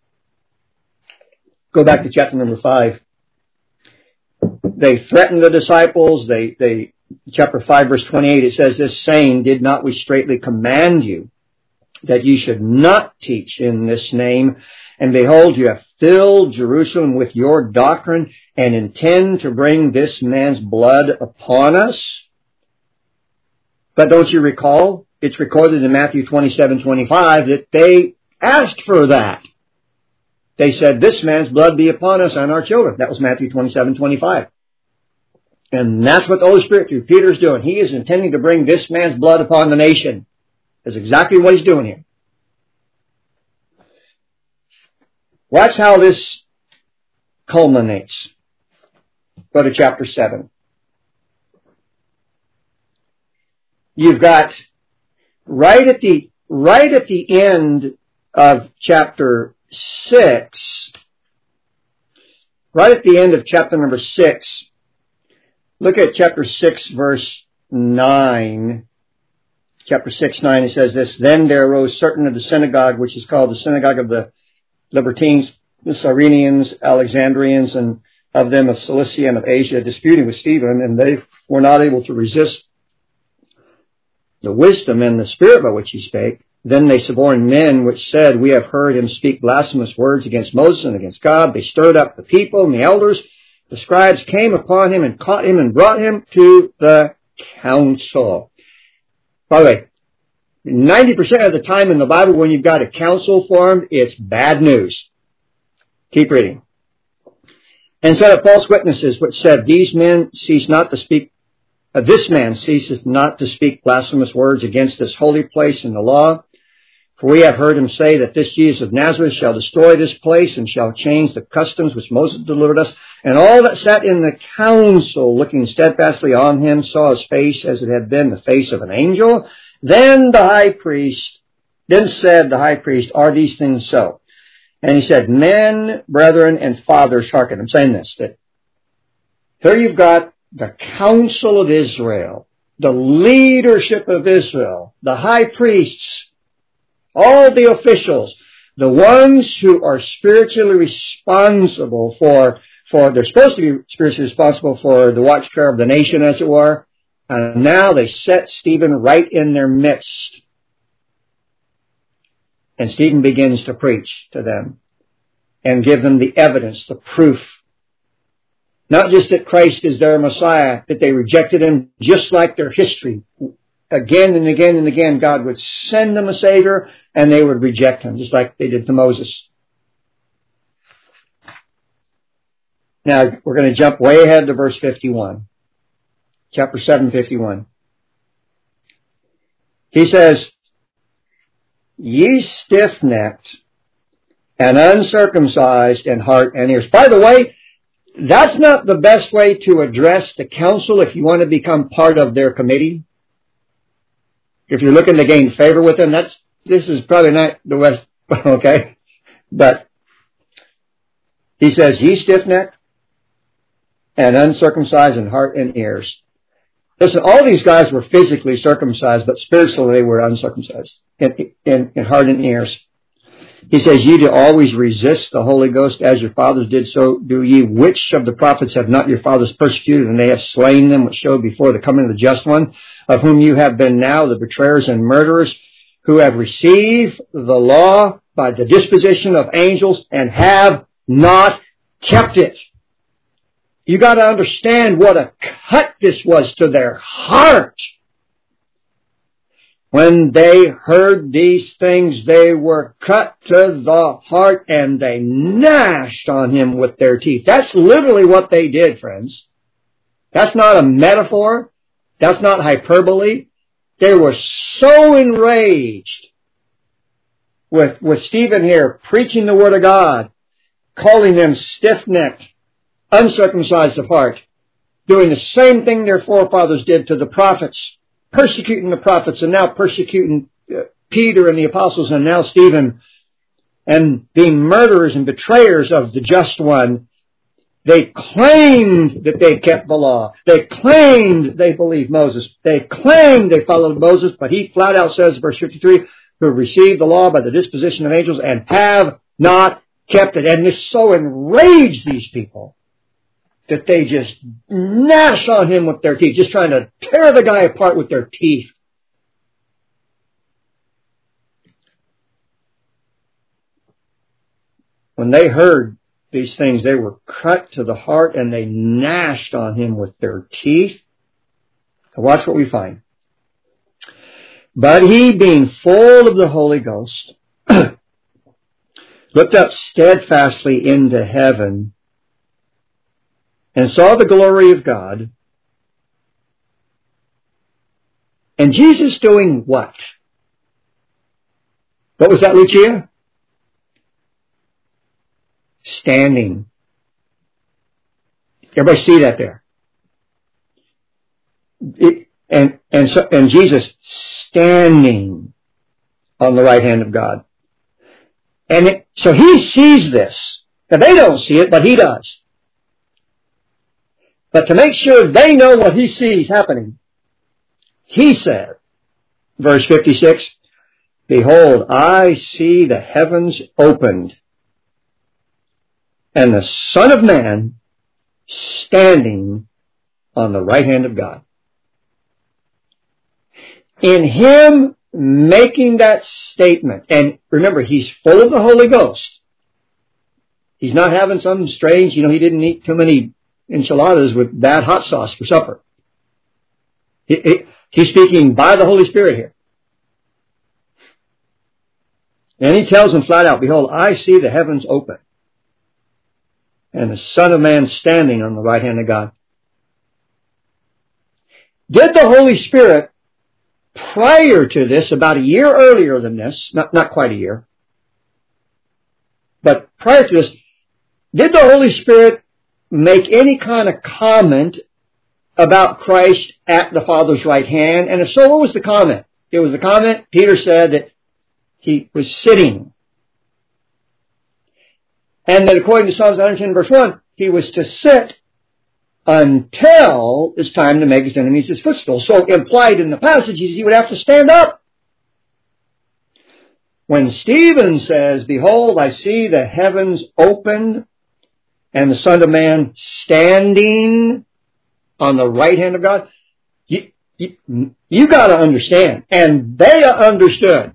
Go back to chapter number five. They threatened the disciples. They, they, chapter five, verse twenty-eight, it says, "This saying, did not we straitly command you that you should not teach in this name? And behold, you have filled Jerusalem with your doctrine and intend to bring this man's blood upon us." But don't you recall? It's recorded in Matthew twenty-seven twenty-five that they asked for that. They said, "This man's blood be upon us and our children." That was Matthew twenty-seven twenty-five. And that's what the Holy Spirit through Peter's doing. He is intending to bring this man's blood upon the nation. That's exactly what he's doing here. Watch how this culminates. Go to chapter seven. You've got right at the right at the end of chapter six, right at the end of chapter number six, look at chapter six, verse nine. Chapter six, nine, it says this, "Then there arose certain of the synagogue, which is called the synagogue of the Libertines, the Cyrenians, Alexandrians, and of them of Cilicia and of Asia, disputing with Stephen, and they were not able to resist the wisdom and the spirit by which he spake. Then they suborned men which said, We have heard him speak blasphemous words against Moses and against God. They stirred up the people and the elders. The scribes came upon him and caught him and brought him to the council." By the way, ninety percent of the time in the Bible when you've got a council formed, it's bad news. Keep reading. "And set up false witnesses, which said, These men cease not to speak, uh, this man ceases not to speak blasphemous words against this holy place and the law. For we have heard him say that this Jesus of Nazareth shall destroy this place and shall change the customs which Moses delivered us. And all that sat in the council, looking steadfastly on him, saw his face as it had been the face of an angel. Then the high priest, then said the high priest, Are these things so? And he said, Men, brethren, and fathers, hearken." I'm saying this, that here you've got the council of Israel, the leadership of Israel, the high priests, all the officials, the ones who are spiritually responsible for, for, they're supposed to be spiritually responsible for the watch care of the nation, as it were. And now they set Stephen right in their midst. And Stephen begins to preach to them and give them the evidence, the proof. Not just that Christ is their Messiah, that they rejected him just like their history. Again and again and again, God would send them a Savior and they would reject him, just like they did to Moses. Now, we're going to jump way ahead to verse fifty-one. Chapter seven, fifty-one. He says, "Ye stiff-necked and uncircumcised in heart and ears." By the way, that's not the best way to address the council if you want to become part of their committee. If you're looking to gain favor with them, that's, this is probably not the best, okay? But he says, "Ye stiff-necked and uncircumcised in heart and ears." Listen, all these guys were physically circumcised, but spiritually they were uncircumcised in, in, in heart and ears. He says, "Ye do always resist the Holy Ghost as your fathers did, so do ye. Which of the prophets have not your fathers persecuted, and they have slain them, which showed before the coming of the just one, of whom you have been now the betrayers and murderers, who have received the law by the disposition of angels, and have not kept it." You got to understand what a cut this was to their heart. When they heard these things, they were cut to the heart, and they gnashed on him with their teeth. That's literally what they did, friends. That's not a metaphor. That's not hyperbole. They were so enraged with, with Stephen here preaching the Word of God, calling them stiff-necked, uncircumcised of heart, doing the same thing their forefathers did to the prophets, persecuting the prophets, and now persecuting uh, Peter and the apostles, and now Stephen, and being murderers and betrayers of the just one. They claimed that they kept the law. They claimed they believed Moses. They claimed they followed Moses, but he flat out says, verse fifty-three, who received the law by the disposition of angels and have not kept it. And this so enraged these people that they just gnash on him with their teeth, just trying to tear the guy apart with their teeth. When they heard these things, they were cut to the heart, and they gnashed on him with their teeth. Now watch what we find. But he, being full of the Holy Ghost, looked up steadfastly into heaven, and saw the glory of God, and Jesus doing what? What was that, Lucia? Standing. Everybody see that there? It, and and so, and Jesus standing on the right hand of God. And it, so he sees this. Now they don't see it, but he does. But to make sure they know what he sees happening, he said, verse fifty-six, behold, I see the heavens opened, and the Son of Man standing on the right hand of God. In him making that statement, and remember, he's full of the Holy Ghost. He's not having some strange, you know, he didn't eat too many enchiladas with bad hot sauce for supper. He, he, he's speaking by the Holy Spirit here. And he tells them flat out, behold, I see the heavens open, and the Son of Man standing on the right hand of God. Did the Holy Spirit, prior to this, about a year earlier than this, not, not quite a year, but prior to this, did the Holy Spirit make any kind of comment about Christ at the Father's right hand? And if so, what was the comment? It was the comment, Peter said that he was sitting. And that according to Psalms one ten verse one, he was to sit until it's time to make his enemies his footstool. So implied in the passage is he would have to stand up. When Stephen says, behold, I see the heavens opened, and the Son of Man standing on the right hand of God, you, you, you got to understand. And they understood.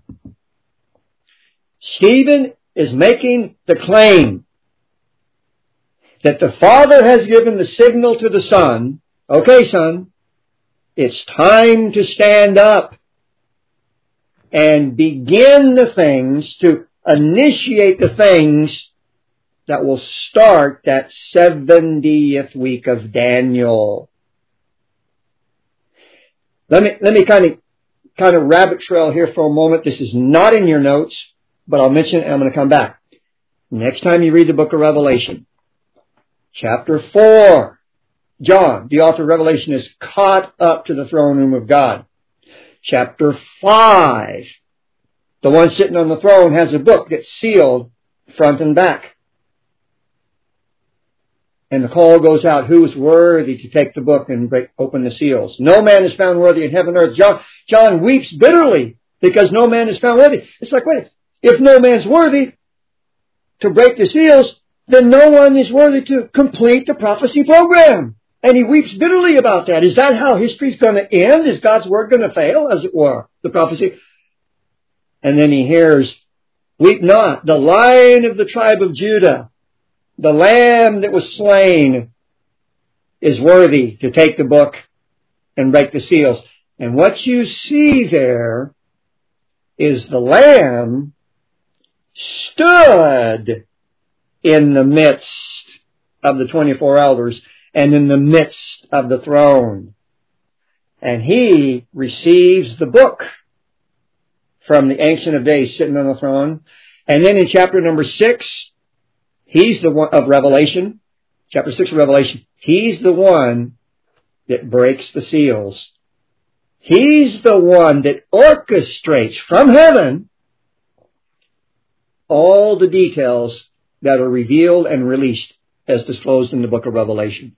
Stephen is making the claim that the Father has given the signal to the Son, okay, Son, it's time to stand up and begin the things, to initiate the things that will start that seventieth week of Daniel. Let me, let me kind of, kind of rabbit trail here for a moment. This is not in your notes, but I'll mention it and I'm going to come back. Next time you read the book of Revelation, chapter four, John, the author of Revelation, is caught up to the throne room of God. Chapter five, the one sitting on the throne has a book that's sealed front and back. And the call goes out, who is worthy to take the book and break open the seals? No man is found worthy in heaven and earth. John, John weeps bitterly because no man is found worthy. It's like, wait, if no man's worthy to break the seals, then no one is worthy to complete the prophecy program. And he weeps bitterly about that. Is that how history's going to end? Is God's word going to fail, as it were, the prophecy? And then he hears, weep not, the Lion of the tribe of Judah, the Lamb that was slain, is worthy to take the book and break the seals. And what you see there is the Lamb stood in the midst of the twenty-four elders and in the midst of the throne. And he receives the book from the Ancient of Days sitting on the throne. And then in chapter number six, he's the one of Revelation, chapter six of Revelation, he's the one that breaks the seals. He's the one that orchestrates from heaven all the details that are revealed and released as disclosed in the book of Revelation.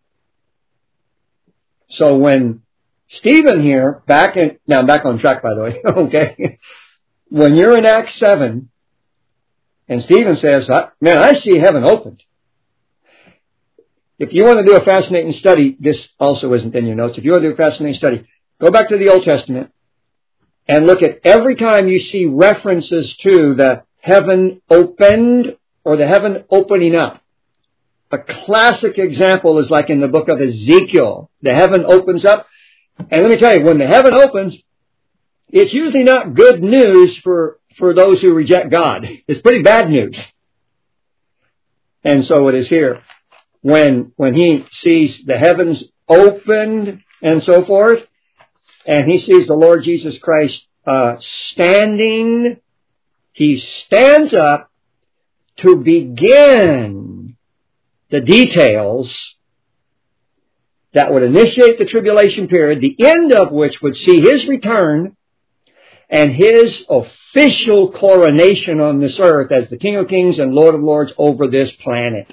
So when Stephen here, back in, now I'm back on track by the way, okay. When you're in Acts seven, and Stephen says, man, I see heaven opened. If you want to do a fascinating study, this also isn't in your notes. If you want to do a fascinating study, go back to the Old Testament and look at every time you see references to the heaven opened or the heaven opening up. A classic example is like in the book of Ezekiel. The heaven opens up. And let me tell you, when the heaven opens, it's usually not good news for, for those who reject God. It's pretty bad news. And so it is here. When, when he sees the heavens opened and so forth, and he sees the Lord Jesus Christ uh, standing, he stands up to begin the details that would initiate the tribulation period, the end of which would see his return and his official coronation on this earth as the King of Kings and Lord of Lords over this planet.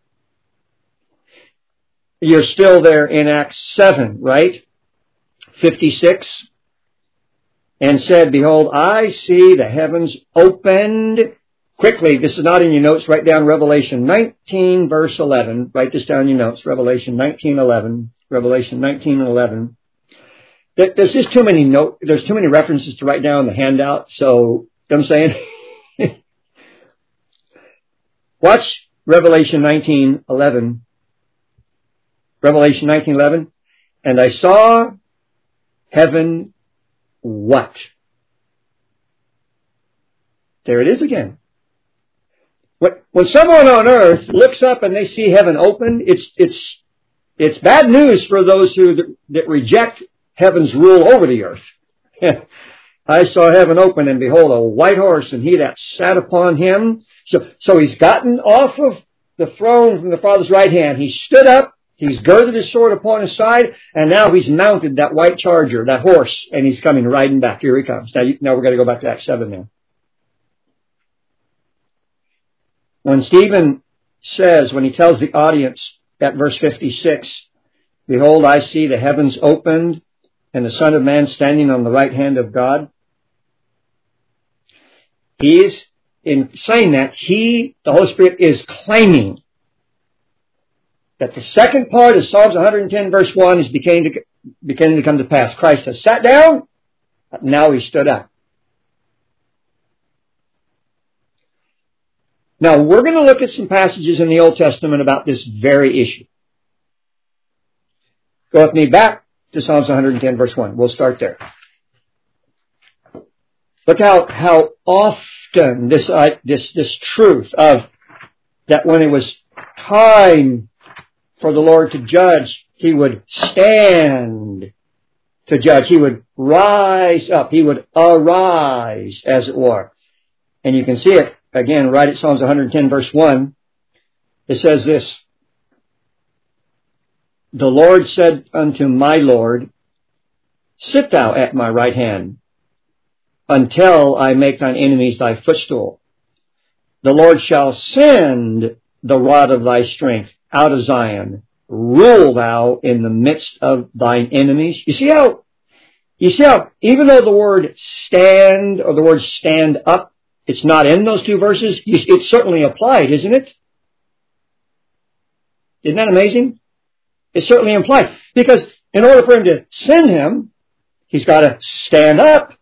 You're still there in Acts seven, right? fifty-six. And said, behold, I see the heavens opened. Quickly, this is not in your notes. Write down Revelation nineteen, verse eleven. Write this down in your notes. Revelation nineteen, eleven. Revelation nineteen and eleven. There's just too many note. There's too many references to write down in the handout. So, you know what I'm saying? Watch Revelation nineteen, eleven. Revelation nineteen, eleven. And I saw heaven what? There it is again. When someone on earth looks up and they see heaven open, it's, it's, it's bad news for those who that reject heaven's rule over the earth. I saw heaven open, and behold, a white horse, and he that sat upon him. So, so he's gotten off of the throne from the Father's right hand. He stood up, he's girded his sword upon his side, and now he's mounted that white charger, that horse, and he's coming riding back. Here he comes. Now, you, now we're going to go back to Acts seven now. When Stephen says, when he tells the audience at verse fifty-six, behold, I see the heavens opened and the Son of Man standing on the right hand of God. He is, in saying that, he, the Holy Spirit, is claiming that the second part of Psalms one hundred ten verse one is beginning to, beginning to come to pass. Christ has sat down, now he stood up. Now, we're going to look at some passages in the Old Testament about this very issue. Go with me back to Psalms one hundred ten, verse one. We'll start there. Look how, how often this, uh, this, this truth of that when it was time for the Lord to judge, he would stand to judge. He would rise up. He would arise, as it were. And you can see it again right at Psalms one hundred ten, verse one. It says this, the Lord said unto my Lord, sit thou at my right hand, until I make thine enemies thy footstool. The Lord shall send the rod of thy strength out of Zion. Rule thou in the midst of thine enemies. You see how, you see how, even though the word stand or the word stand up, it's not in those two verses, it's certainly applied, isn't it? Isn't that amazing? It's certainly implied. Because in order for him to send him, he's got to stand up.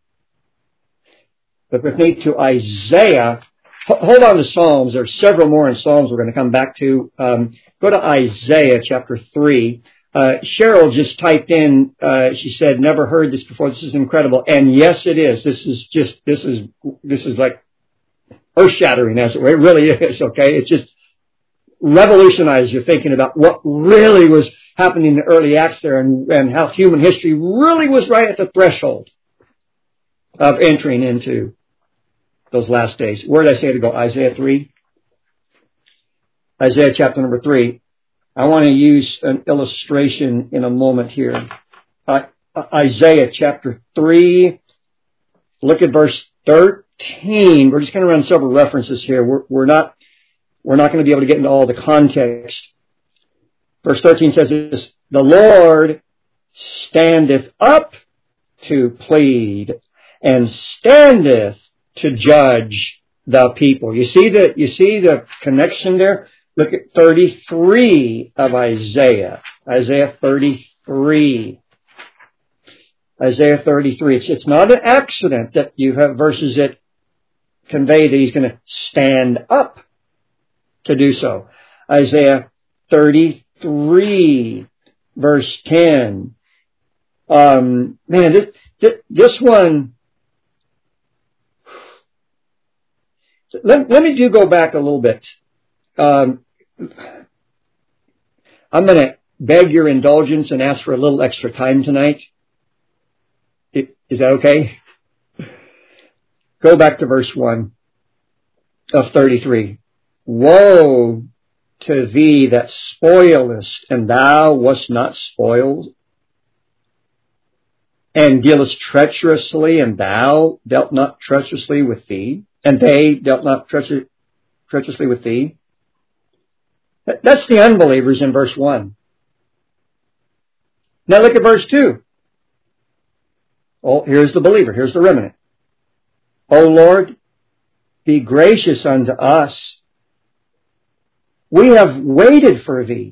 But with me to Isaiah, hold on to Psalms. There's several more in Psalms we're going to come back to. Um, go to Isaiah chapter three. Uh, Cheryl just typed in, uh, she said, never heard this before. This is incredible. And yes, it is. This is just, this is, this is like earth-shattering, as it were. It really is, okay? It's just revolutionized your thinking about what really was happening in the early Acts there, and, and how human history really was right at the threshold of entering into those last days. Where did I say to go? Isaiah three? Isaiah chapter number three. I want to use an illustration in a moment here. Uh, Isaiah chapter three. Look at verse thirteen. We're just going to run several references here. We're, we're not, we're not going to be able to get into all the context. Verse thirteen says this, the Lord standeth up to plead and standeth to judge the people. You see the, you see the connection there? Look at thirty-three of Isaiah. Isaiah thirty-three. Isaiah thirty-three. It's, it's not an accident that you have verses that convey that he's going to stand up to do so. Isaiah thirty-three, verse ten. Um, man, this, this, this one, let, let me do go back a little bit. Um, I'm going to beg your indulgence and ask for a little extra time tonight. Is that okay? Go back to verse one of thirty-three. Woe to thee that spoilest, and thou wast not spoiled, and dealest treacherously, and thou dealt not treacherously with thee, and they dealt not treacher- treacherously with thee. That's the unbelievers in verse one. Now look at verse two. Oh, here's the believer. Here's the remnant. O Lord, be gracious unto us. We have waited for thee.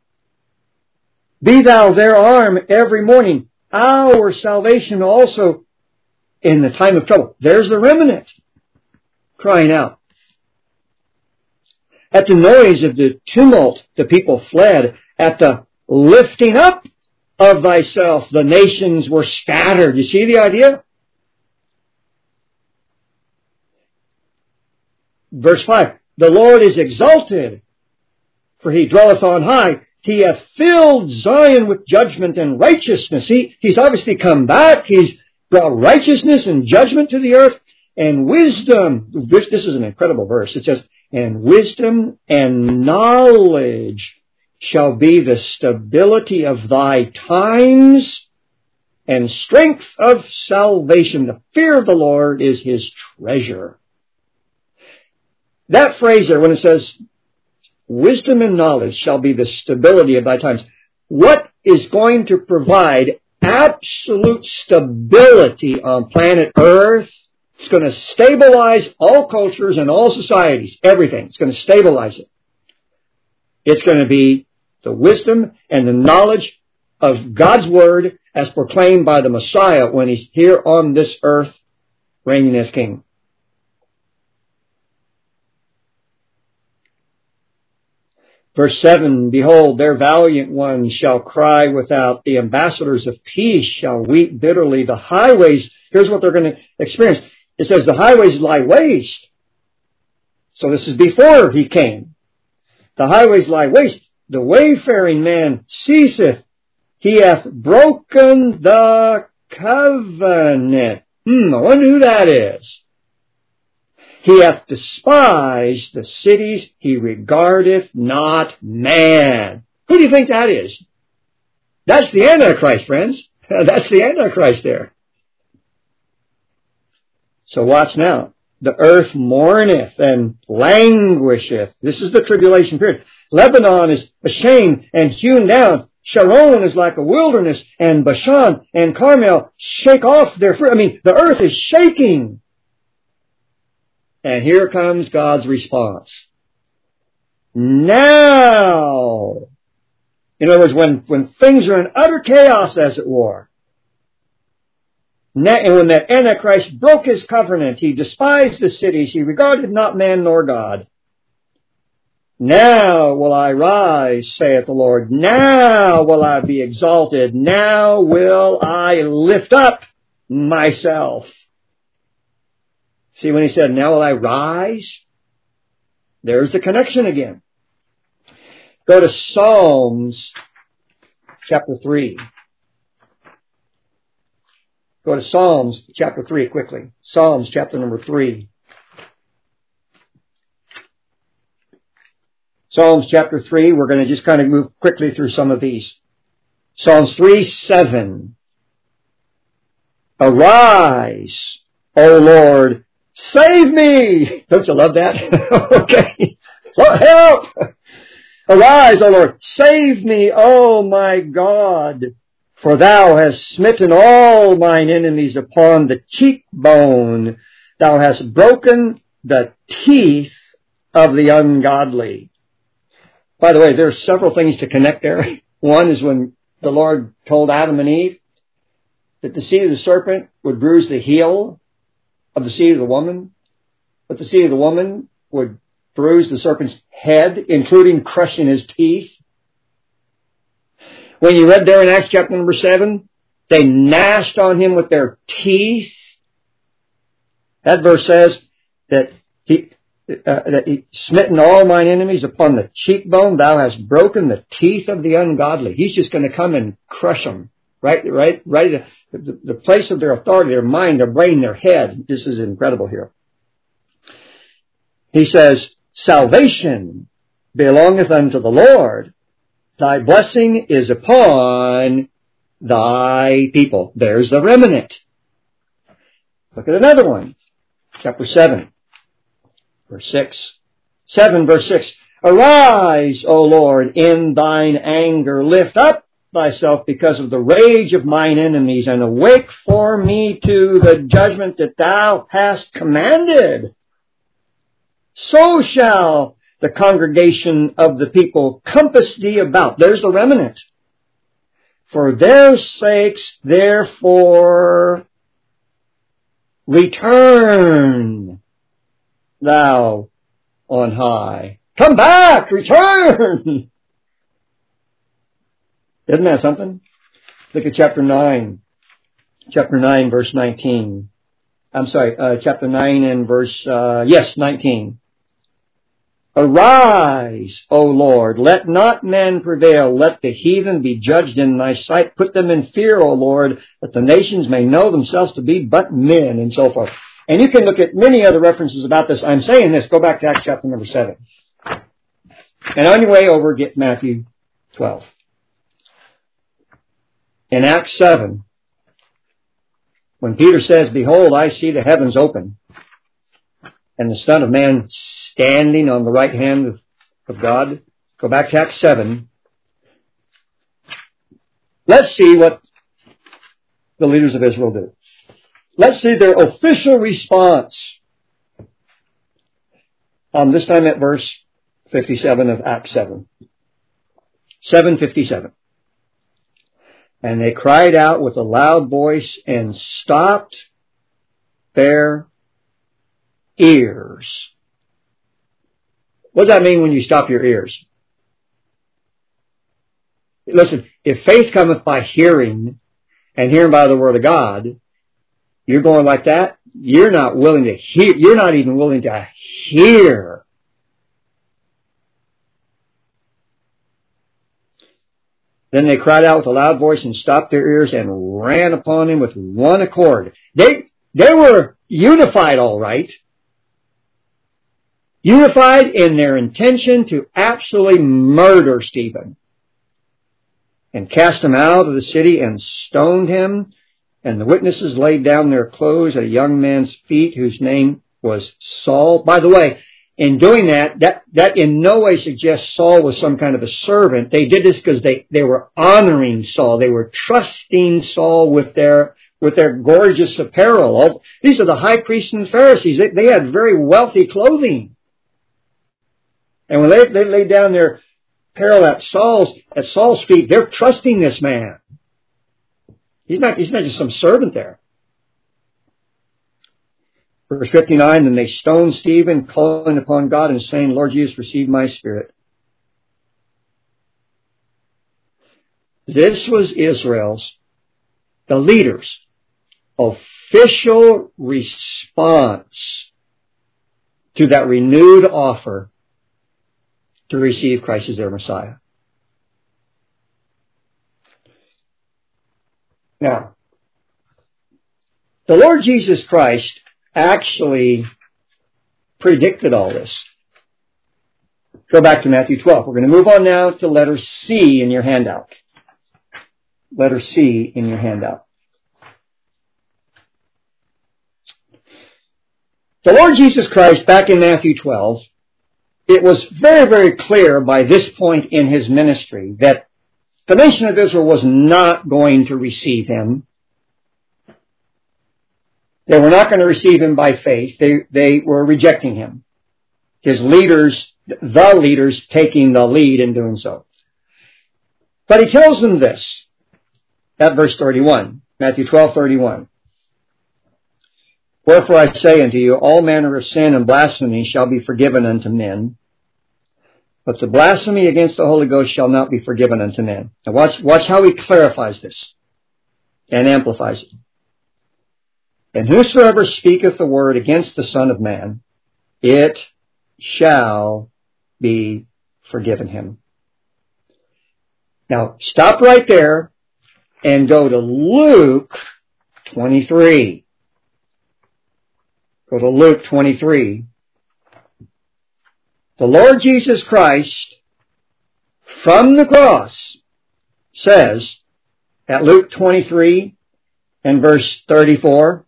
Be thou their arm every morning. Our salvation also in the time of trouble. There's the remnant crying out. At the noise of the tumult, the people fled. At the lifting up of thyself, the nations were scattered. You see the idea? Verse five. The Lord is exalted, for he dwelleth on high. He hath filled Zion with judgment and righteousness. He, he's obviously come back. He's brought righteousness and judgment to the earth and wisdom. This is an incredible verse. It says, and wisdom and knowledge shall be the stability of thy times, and strength of salvation. The fear of the Lord is his treasure. That phrase there, when it says, wisdom and knowledge shall be the stability of thy times, what is going to provide absolute stability on planet Earth? It's going to stabilize all cultures and all societies, everything. It's going to stabilize it. It's going to be the wisdom and the knowledge of God's Word as proclaimed by the Messiah when he's here on this earth reigning as king. Verse seven, behold, their valiant ones shall cry without. The ambassadors of peace shall weep bitterly. The highways, here's what they're going to experience. It says the highways lie waste. So this is before he came. The highways lie waste. The wayfaring man ceaseth. He hath broken the covenant. Hmm, I wonder who that is. He hath despised the cities. He regardeth not man. Who do you think that is? That's the Antichrist, friends. That's the Antichrist there. So watch now. The earth mourneth and languisheth. This is the tribulation period. Lebanon is ashamed and hewn down. Sharon is like a wilderness, and Bashan and Carmel shake off their fruit. I mean, the earth is shaking. And here comes God's response. Now, in other words, when, when things are in utter chaos, as it were, and when that Antichrist broke his covenant, he despised the cities, he regarded not man nor God. Now will I rise, saith the Lord. Now will I be exalted. Now will I lift up myself. See, when he said, now will I rise, there's the connection again. Go to Psalms chapter three. Go to Psalms chapter three quickly. Psalms chapter number three. Psalms chapter three, we're going to just kind of move quickly through some of these. Psalms three, seven. Arise, O Lord, save me! Don't you love that? Okay. Lord, help! Arise, O Lord, save me, O my God, for thou hast smitten all mine enemies upon the cheekbone. Thou hast broken the teeth of the ungodly. By the way, there are several things to connect there. One is when the Lord told Adam and Eve that the seed of the serpent would bruise the heel of the seed of the woman, but the seed of the woman would bruise the serpent's head, including crushing his teeth. When you read there in Acts chapter number seven, they gnashed on him with their teeth. That verse says that he... Uh, that he smitten all mine enemies upon the cheekbone. Thou hast broken the teeth of the ungodly. He's just going to come and crush them. Right, right, right. The, the place of their authority, their mind, their brain, their head. This is incredible here. He says, salvation belongeth unto the Lord. Thy blessing is upon thy people. There's the remnant. Look at another one. Chapter seven. Verse six. seven verse six. Arise, O Lord, in thine anger. Lift up thyself because of the rage of mine enemies, and awake for me to the judgment that thou hast commanded. So shall the congregation of the people compass thee about. There's the remnant. For their sakes, therefore, return thou on high. Come back! Return! Isn't that something? Look at chapter nine. Chapter nine, verse nineteen. I'm sorry, uh, chapter nine and verse, uh, yes, nineteen. Arise, O Lord, let not men prevail. Let the heathen be judged in thy sight. Put them in fear, O Lord, that the nations may know themselves to be but men, and so forth. And you can look at many other references about this. I'm saying this. Go back to Acts chapter number seven. And on your way over, get Matthew twelve. In Acts seven, when Peter says, behold, I see the heavens open, and the Son of Man standing on the right hand of, of God. Go back to Acts seven. Let's see what the leaders of Israel do. Let's see their official response. Um, this time at verse fifty-seven of Acts seven. seven fifty-seven. And they cried out with a loud voice and stopped their ears. What does that mean when you stop your ears? Listen, if faith cometh by hearing, and hearing by the word of God, you're going like that, you're not willing to hear, you're not even willing to hear. Then they cried out with a loud voice and stopped their ears and ran upon him with one accord. They, they were unified, all right. Unified in their intention to absolutely murder Stephen. And cast him out of the city and stoned him. And the witnesses laid down their clothes at a young man's feet whose name was Saul. By the way, in doing that, that, that in no way suggests Saul was some kind of a servant. They did this because they, they were honoring Saul. They were trusting Saul with their, with their gorgeous apparel. All, these are the high priests and Pharisees. They, they had very wealthy clothing. And when they, they laid down their apparel at Saul's, at Saul's feet, they're trusting this man. He's not, he's not just some servant there. Verse fifty-nine, then they stoned Stephen, calling upon God and saying, Lord Jesus, receive my spirit. This was Israel's, the leaders' official response to that renewed offer to receive Christ as their Messiah. Now, the Lord Jesus Christ actually predicted all this. Go back to Matthew twelve. We're going to move on now to letter C in your handout. Letter C in your handout. The Lord Jesus Christ, back in Matthew twelve, it was very, very clear by this point in his ministry that the nation of Israel was not going to receive him. They were not going to receive him by faith. They, they were rejecting him. His leaders, the leaders, taking the lead in doing so. But he tells them this at verse thirty-one, Matthew twelve, thirty-one. Wherefore I say unto you, all manner of sin and blasphemy shall be forgiven unto men, but the blasphemy against the Holy Ghost shall not be forgiven unto men. Now watch, watch how he clarifies this and amplifies it. And whosoever speaketh the word against the Son of Man, it shall be forgiven him. Now, stop right there and go to Luke twenty-three. Go to Luke twenty-three. The Lord Jesus Christ, from the cross, says at Luke twenty-three and verse thirty-four,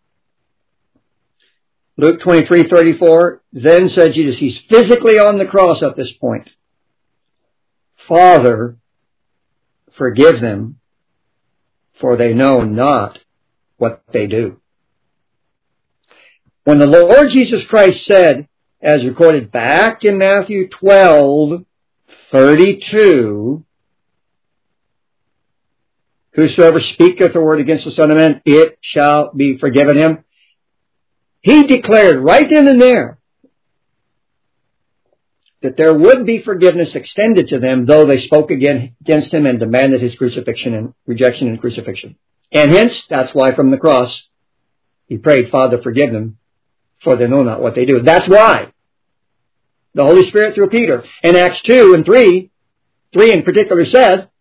Luke twenty-three, thirty-four, then said Jesus, he's physically on the cross at this point. Father, forgive them, for they know not what they do. When the Lord Jesus Christ said, as recorded back in Matthew twelve, thirty-two, whosoever speaketh a word against the Son of Man, it shall be forgiven him. He declared right then and there that there would be forgiveness extended to them, though they spoke against him and demanded his crucifixion and rejection and crucifixion. And hence, that's why from the cross, he prayed, Father, forgive them, for they know not what they do. That's why the Holy Spirit through Peter in Acts two and three, three in particular said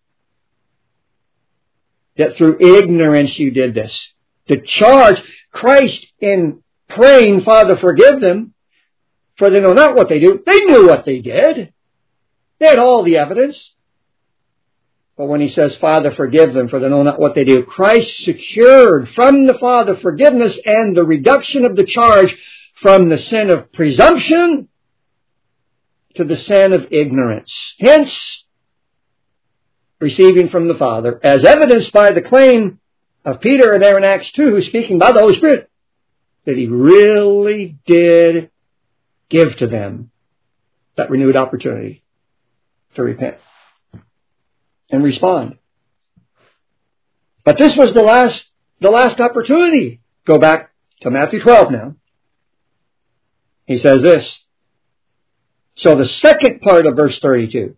that through ignorance you did this. To charge Christ in praying, Father, forgive them, for they know not what they do. They knew what they did. They had all the evidence. But when he says, Father, forgive them, for they know not what they do, Christ secured from the Father forgiveness and the reduction of the charge from the sin of presumption to the sin of ignorance. Hence, receiving from the Father, as evidenced by the claim of Peter there in Acts two, who's speaking by the Holy Spirit, that he really did give to them that renewed opportunity to repent and respond. But this was the last, the last opportunity. Go back to Matthew twelve now. He says this. So the second part of verse thirty-two.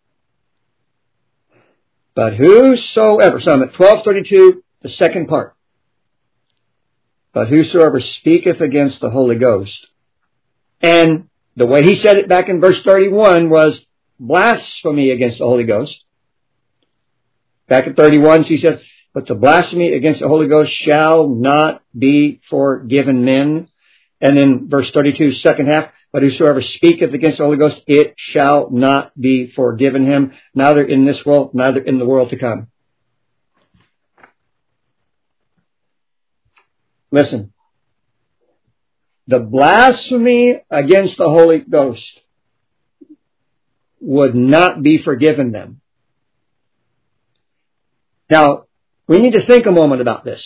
But whosoever, so I'm at twelve thirty-two, the second part. But whosoever speaketh against the Holy Ghost. And the way he said it back in verse thirty-one was blasphemy against the Holy Ghost. Back at thirty-one, he says, but the blasphemy against the Holy Ghost shall not be forgiven men. And in verse thirty-two, second half, but whosoever speaketh against the Holy Ghost, it shall not be forgiven him, neither in this world, neither in the world to come. Listen. The blasphemy against the Holy Ghost would not be forgiven them. Now, we need to think a moment about this.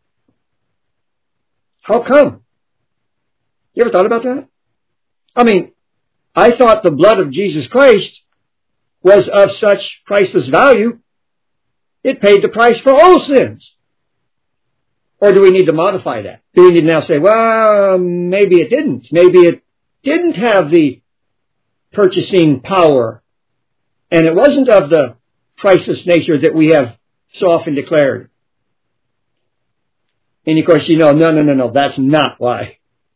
How come? You ever thought about that? I mean, I thought the blood of Jesus Christ was of such priceless value, it paid the price for all sins. Or do we need to modify that? Do we need to now say, well, maybe it didn't. Maybe it didn't have the purchasing power. And it wasn't of the priceless nature that we have so often declared. And of course, you know, no, no, no, no, that's not why.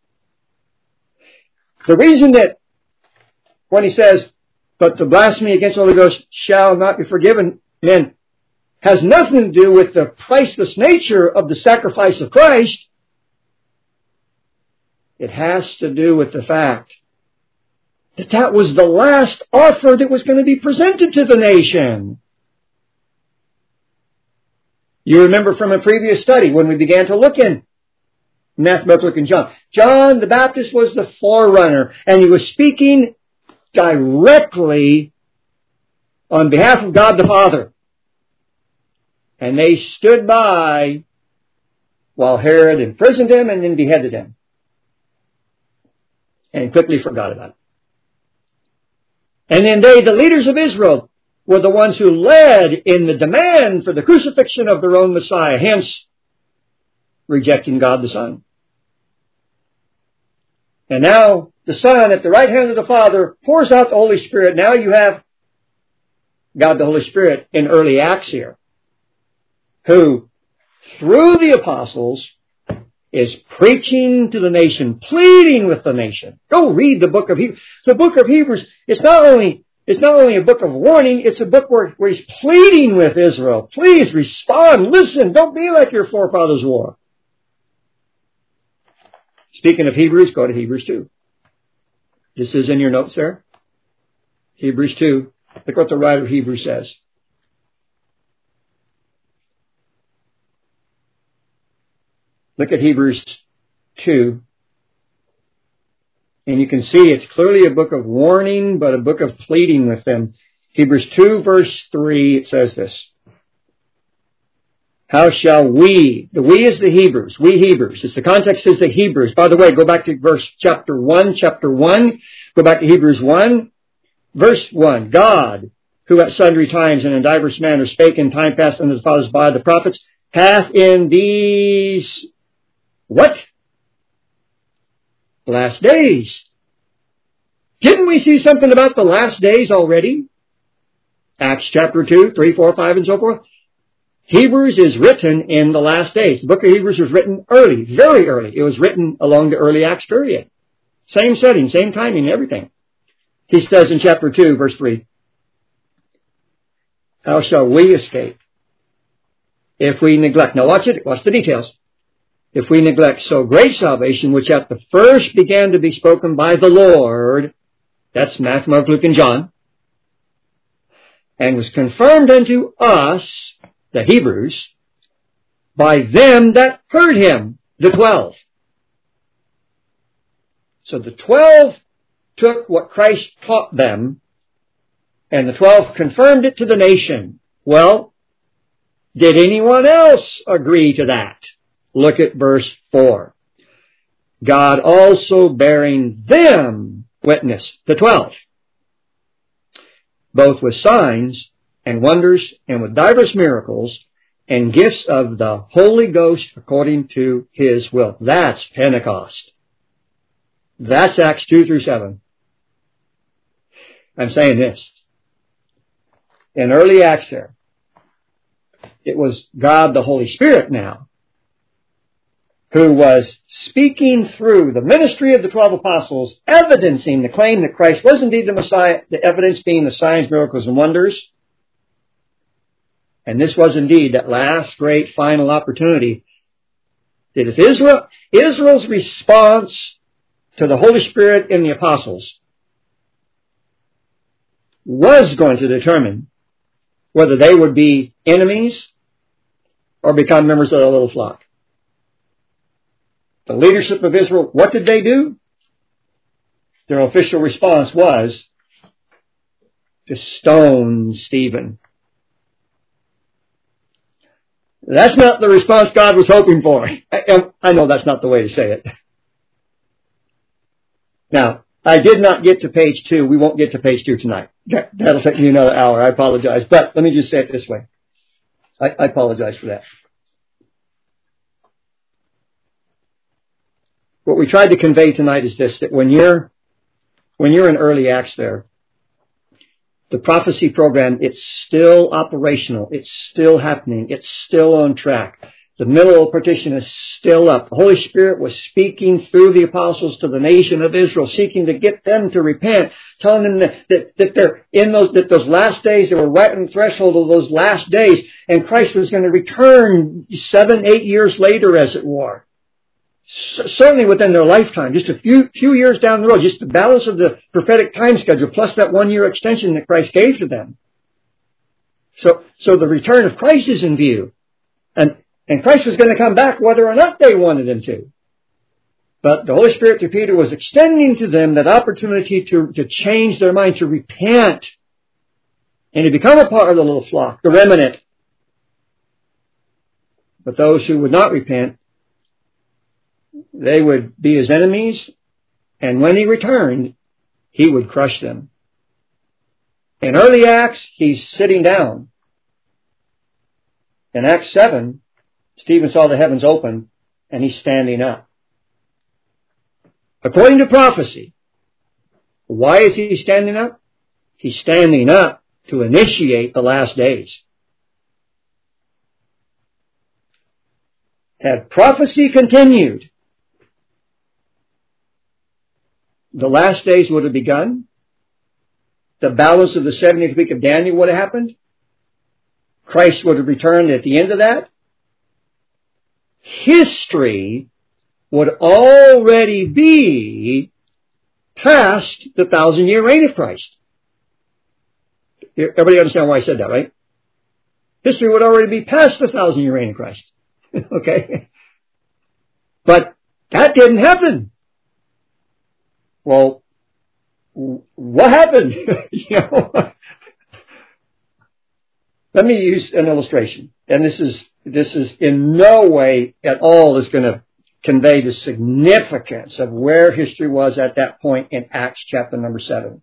The reason that when he says, but the blasphemy against the Holy Ghost shall not be forgiven, men, has nothing to do with the priceless nature of the sacrifice of Christ. It has to do with the fact that that was the last offer that was going to be presented to the nation. You remember from a previous study when we began to look in Matthew, Mark, Luke, and John. John the Baptist was the forerunner, and he was speaking directly on behalf of God the Father. And they stood by while Herod imprisoned him and then beheaded him. And quickly forgot about it. And then they, the leaders of Israel, were the ones who led in the demand for the crucifixion of their own Messiah, hence rejecting God the Son. And now the Son at the right hand of the Father pours out the Holy Spirit. Now you have God the Holy Spirit in early Acts here, who, through the apostles, is preaching to the nation, pleading with the nation. Go read the book of Hebrews. The book of Hebrews, it's not only, it's not only a book of warning, it's a book where, where he's pleading with Israel. Please respond, listen, don't be like your forefathers were. Speaking of Hebrews, go to Hebrews two. This is in your notes there. Hebrews two. Look what the writer of Hebrews says. Look at Hebrews two. And you can see it's clearly a book of warning, but a book of pleading with them. Hebrews two verse three, it says this. How shall we, the we is the Hebrews, we Hebrews. It's the context is the Hebrews. By the way, go back to verse chapter one, chapter one. Go back to Hebrews one, verse one. God, who at sundry times and in divers manners spake in time past unto the fathers by the prophets, hath in these, what? Last days. Didn't we see something about the last days already? Acts chapter two, three, four, five, and so forth. Hebrews is written in the last days. The book of Hebrews was written early, very early. It was written along the early Acts period. Same setting, same timing, everything. He says in chapter two, verse three, how shall we escape if we neglect? Now watch it, watch the details. If we neglect so great salvation, which at the first began to be spoken by the Lord, that's Matthew, Mark, Luke, and John, and was confirmed unto us, the Hebrews, by them that heard him, the twelve. So the twelve took what Christ taught them, and the twelve confirmed it to the nation. Well, did anyone else agree to that? Look at verse four. God also bearing them witness, the twelve, both with signs and wonders, and with divers miracles, and gifts of the Holy Ghost according to His will. That's Pentecost. That's Acts two through seven. I'm saying this. In early Acts there, it was God the Holy Spirit now, who was speaking through the ministry of the twelve apostles, evidencing the claim that Christ was indeed the Messiah, the evidence being the signs, miracles, and wonders. And this was indeed that last great final opportunity that if Israel, Israel's response to the Holy Spirit in the apostles was going to determine whether they would be enemies or become members of the little flock. The leadership of Israel, what did they do? Their official response was to stone Stephen. That's not the response God was hoping for. I, I know that's not the way to say it. Now, I did not get to page two. We won't get to page two tonight. That, that'll take me another hour. I apologize. But let me just say it this way. I, I apologize for that. what we tried to convey tonight is this, that when you're, when you're in early Acts there, the prophecy program, it's still operational. It's still happening. It's still on track. The middle partition is still up. The Holy Spirit was speaking through the apostles to the nation of Israel, seeking to get them to repent, telling them that, that, that they're in those, that those last days, they were right on the threshold of those last days, and Christ was going to return seven, eight years later, as it were. C- certainly within their lifetime, just a few, few years down the road, just the balance of the prophetic time schedule, plus that one year extension that Christ gave to them. So, so the return of Christ is in view. And, And Christ was going to come back whether or not they wanted him to. But the Holy Spirit through Peter was extending to them that opportunity to, to change their mind, to repent, and to become a part of the little flock, the remnant. But those who would not repent, they would be his enemies, and when he returned, he would crush them. In early Acts, he's sitting down. In Acts seven, Stephen saw the heavens open, and he's standing up. According to prophecy, why is he standing up? He's standing up to initiate the last days. Had prophecy continued, the last days would have begun. The balance of the seventieth week of Daniel would have happened. Christ would have returned at the end of that. History would already be past the thousand-year reign of Christ. Everybody understand why I said that, right? History would already be past the thousand-year reign of Christ. Okay? But that didn't happen. Well, what happened? You know? Let me use an illustration. And this is This is in no way at all is going to convey the significance of where history was at that point in Acts chapter number seven.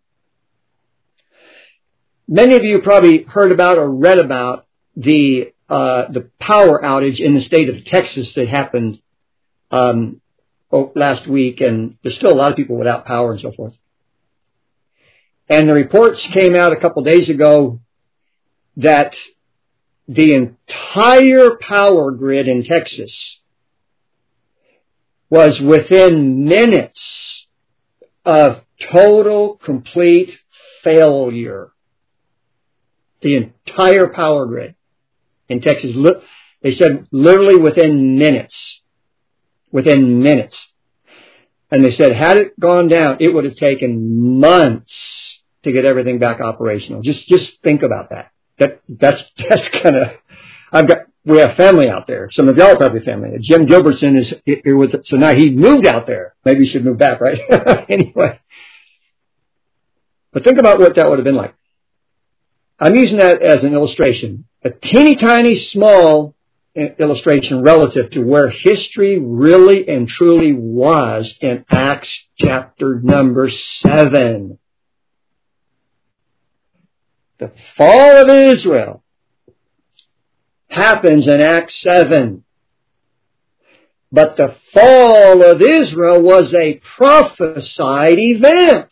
Many of you probably heard about or read about the uh, the power outage in the state of Texas that happened um, last week, and there's still a lot of people without power and so forth. And the reports came out a couple days ago that the entire power grid in Texas was within minutes of total, complete failure. The entire power grid in Texas, they said literally within minutes. Within minutes. And they said had it gone down, it would have taken months to get everything back operational. Just, just think about that. That, that's, that's kind of, I've got, we have family out there. Some of y'all probably family. Jim Gilbertson is here with, so now he moved out there. Maybe he should move back, right? Anyway. But think about what that would have been like. I'm using that as an illustration. A teeny tiny small illustration relative to where history really and truly was in Acts chapter number seven. The fall of Israel happens in Acts seven. But the fall of Israel was a prophesied event.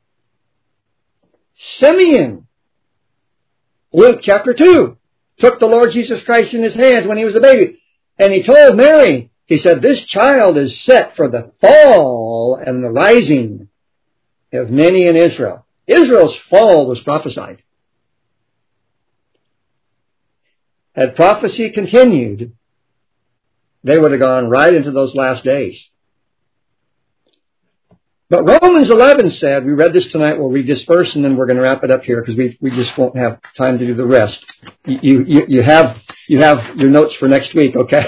Simeon, Luke chapter two, took the Lord Jesus Christ in his hands when he was a baby. And he told Mary, he said, this child is set for the fall and the rising of many in Israel. Israel's fall was prophesied. Had prophecy continued, they would have gone right into those last days. But Romans eleven said, we read this tonight, we'll read this first and then we're going to wrap it up here because we, we just won't have time to do the rest. You, you, you have, you have your notes for next week, okay?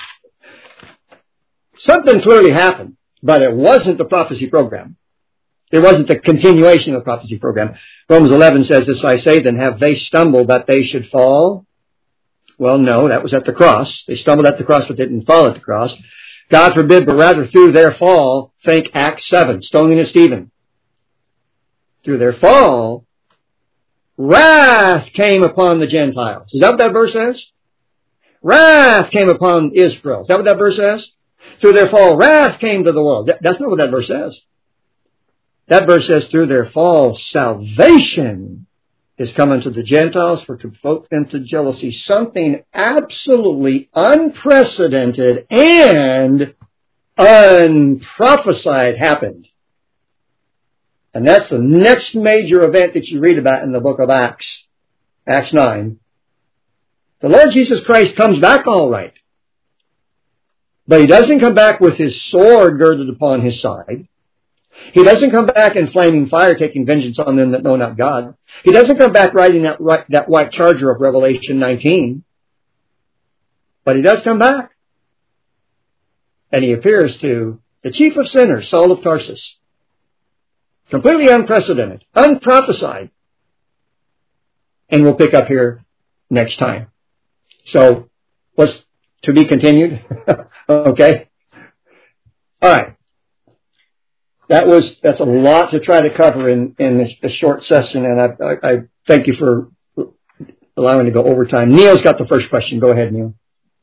Something clearly happened, but it wasn't the prophecy program. It wasn't the continuation of the prophecy program. Romans eleven says, this I say, then have they stumbled that they should fall? Well, no, that was at the cross. They stumbled at the cross, but they didn't fall at the cross. God forbid, but rather through their fall, think Acts seven, stoning of Stephen. Through their fall, wrath came upon the Gentiles. Is that what that verse says? Wrath came upon Israel. Is that what that verse says? through their fall, wrath came to the world. That, that's not what that verse says. That verse says, through their fall, salvation is coming to the Gentiles for to provoke them to jealousy. Something absolutely unprecedented and unprophesied happened. And that's the next major event that you read about in the book of Acts, Acts nine. The Lord Jesus Christ comes back all right. But He doesn't come back with His sword girded upon His side. He doesn't come back in flaming fire taking vengeance on them that know not God. He doesn't come back riding that, that white charger of Revelation nineteen. But He does come back. And He appears to the chief of sinners, Saul of Tarsus. Completely unprecedented, unprophesied. And we'll pick up here next time. So, what's to be continued? Okay. All right. That was, that's a lot to try to cover in, in this, this short session, and I, I, I thank you for allowing me to go over time. Neil's got the first question. Go ahead, Neil.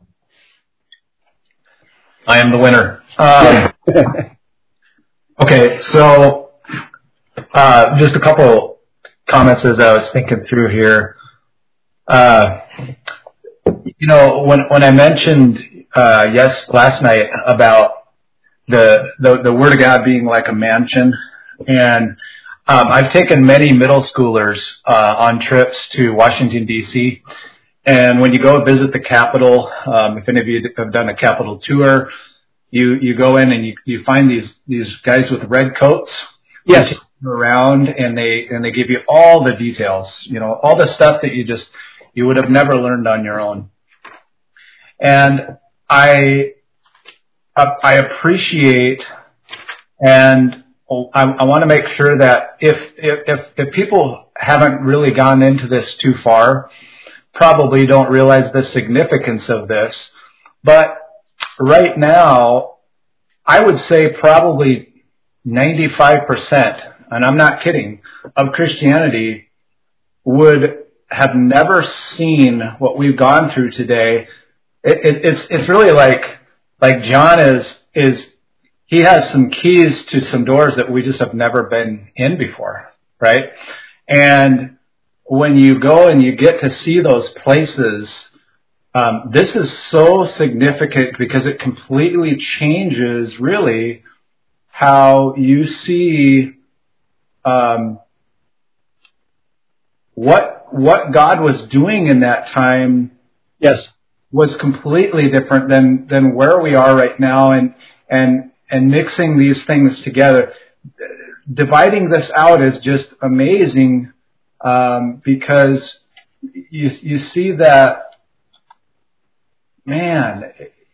I am the winner. Um, okay, so uh, just a couple comments as I was thinking through here. Uh, you know, when when I mentioned uh, yes last night about The, the the Word of God being like a mansion, and um, I've taken many middle schoolers uh, on trips to Washington D C, and when you go visit the Capitol, um, if any of you have done a Capitol tour, you you go in and you you find these these guys with red coats, yes, around, and they and they give you all the details, you know, all the stuff that you just you would have never learned on your own, and I. I appreciate, and I, I want to make sure that if, if if people haven't really gone into this too far, probably don't realize the significance of this. But right now, I would say probably ninety-five percent, and I'm not kidding, of Christianity would have never seen what we've gone through today. It, it, it's it's really like. Like John is, is, he has some keys to some doors that we just have never been in before, right? And when you go and you get to see those places, um, this is so significant because it completely changes really how you see, um, what, what God was doing in that time. Yes. Was completely different than, than where we are right now, and, and, and mixing these things together. Dividing this out is just amazing, um, because you, you see that, man,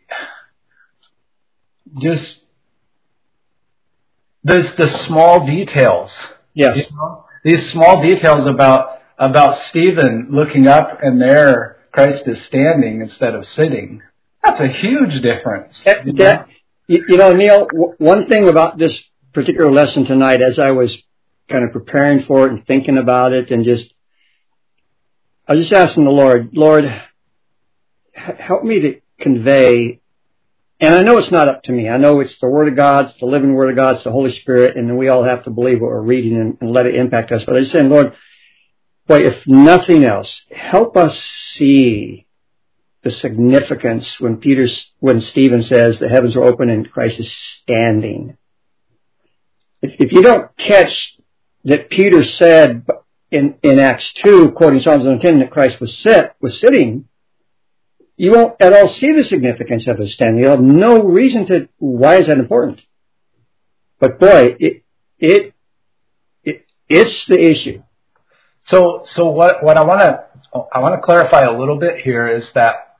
just there's the small details. Yes. You know? These small details about, about Stephen looking up and there, Christ is standing instead of sitting. That's a huge difference. That, you, know? That, you, you know, Neil, w- one thing about this particular lesson tonight, as I was kind of preparing for it and thinking about it, and just, I was just asking the Lord, Lord, h- help me to convey, and I know it's not up to me. I know it's the Word of God, it's the living Word of God, it's the Holy Spirit, and we all have to believe what we're reading and, and let it impact us. But I was saying, Lord, boy, if nothing else, help us see the significance when Peter's, when Stephen says the heavens are open and Christ is standing. If, if you don't catch that Peter said in, in Acts two, quoting Psalms one ten, that Christ was sit, was sitting, you won't at all see the significance of his standing. You'll have no reason to, why is that important? But boy, it, it, it it's the issue. So, so what, what I want to, I want to clarify a little bit here is that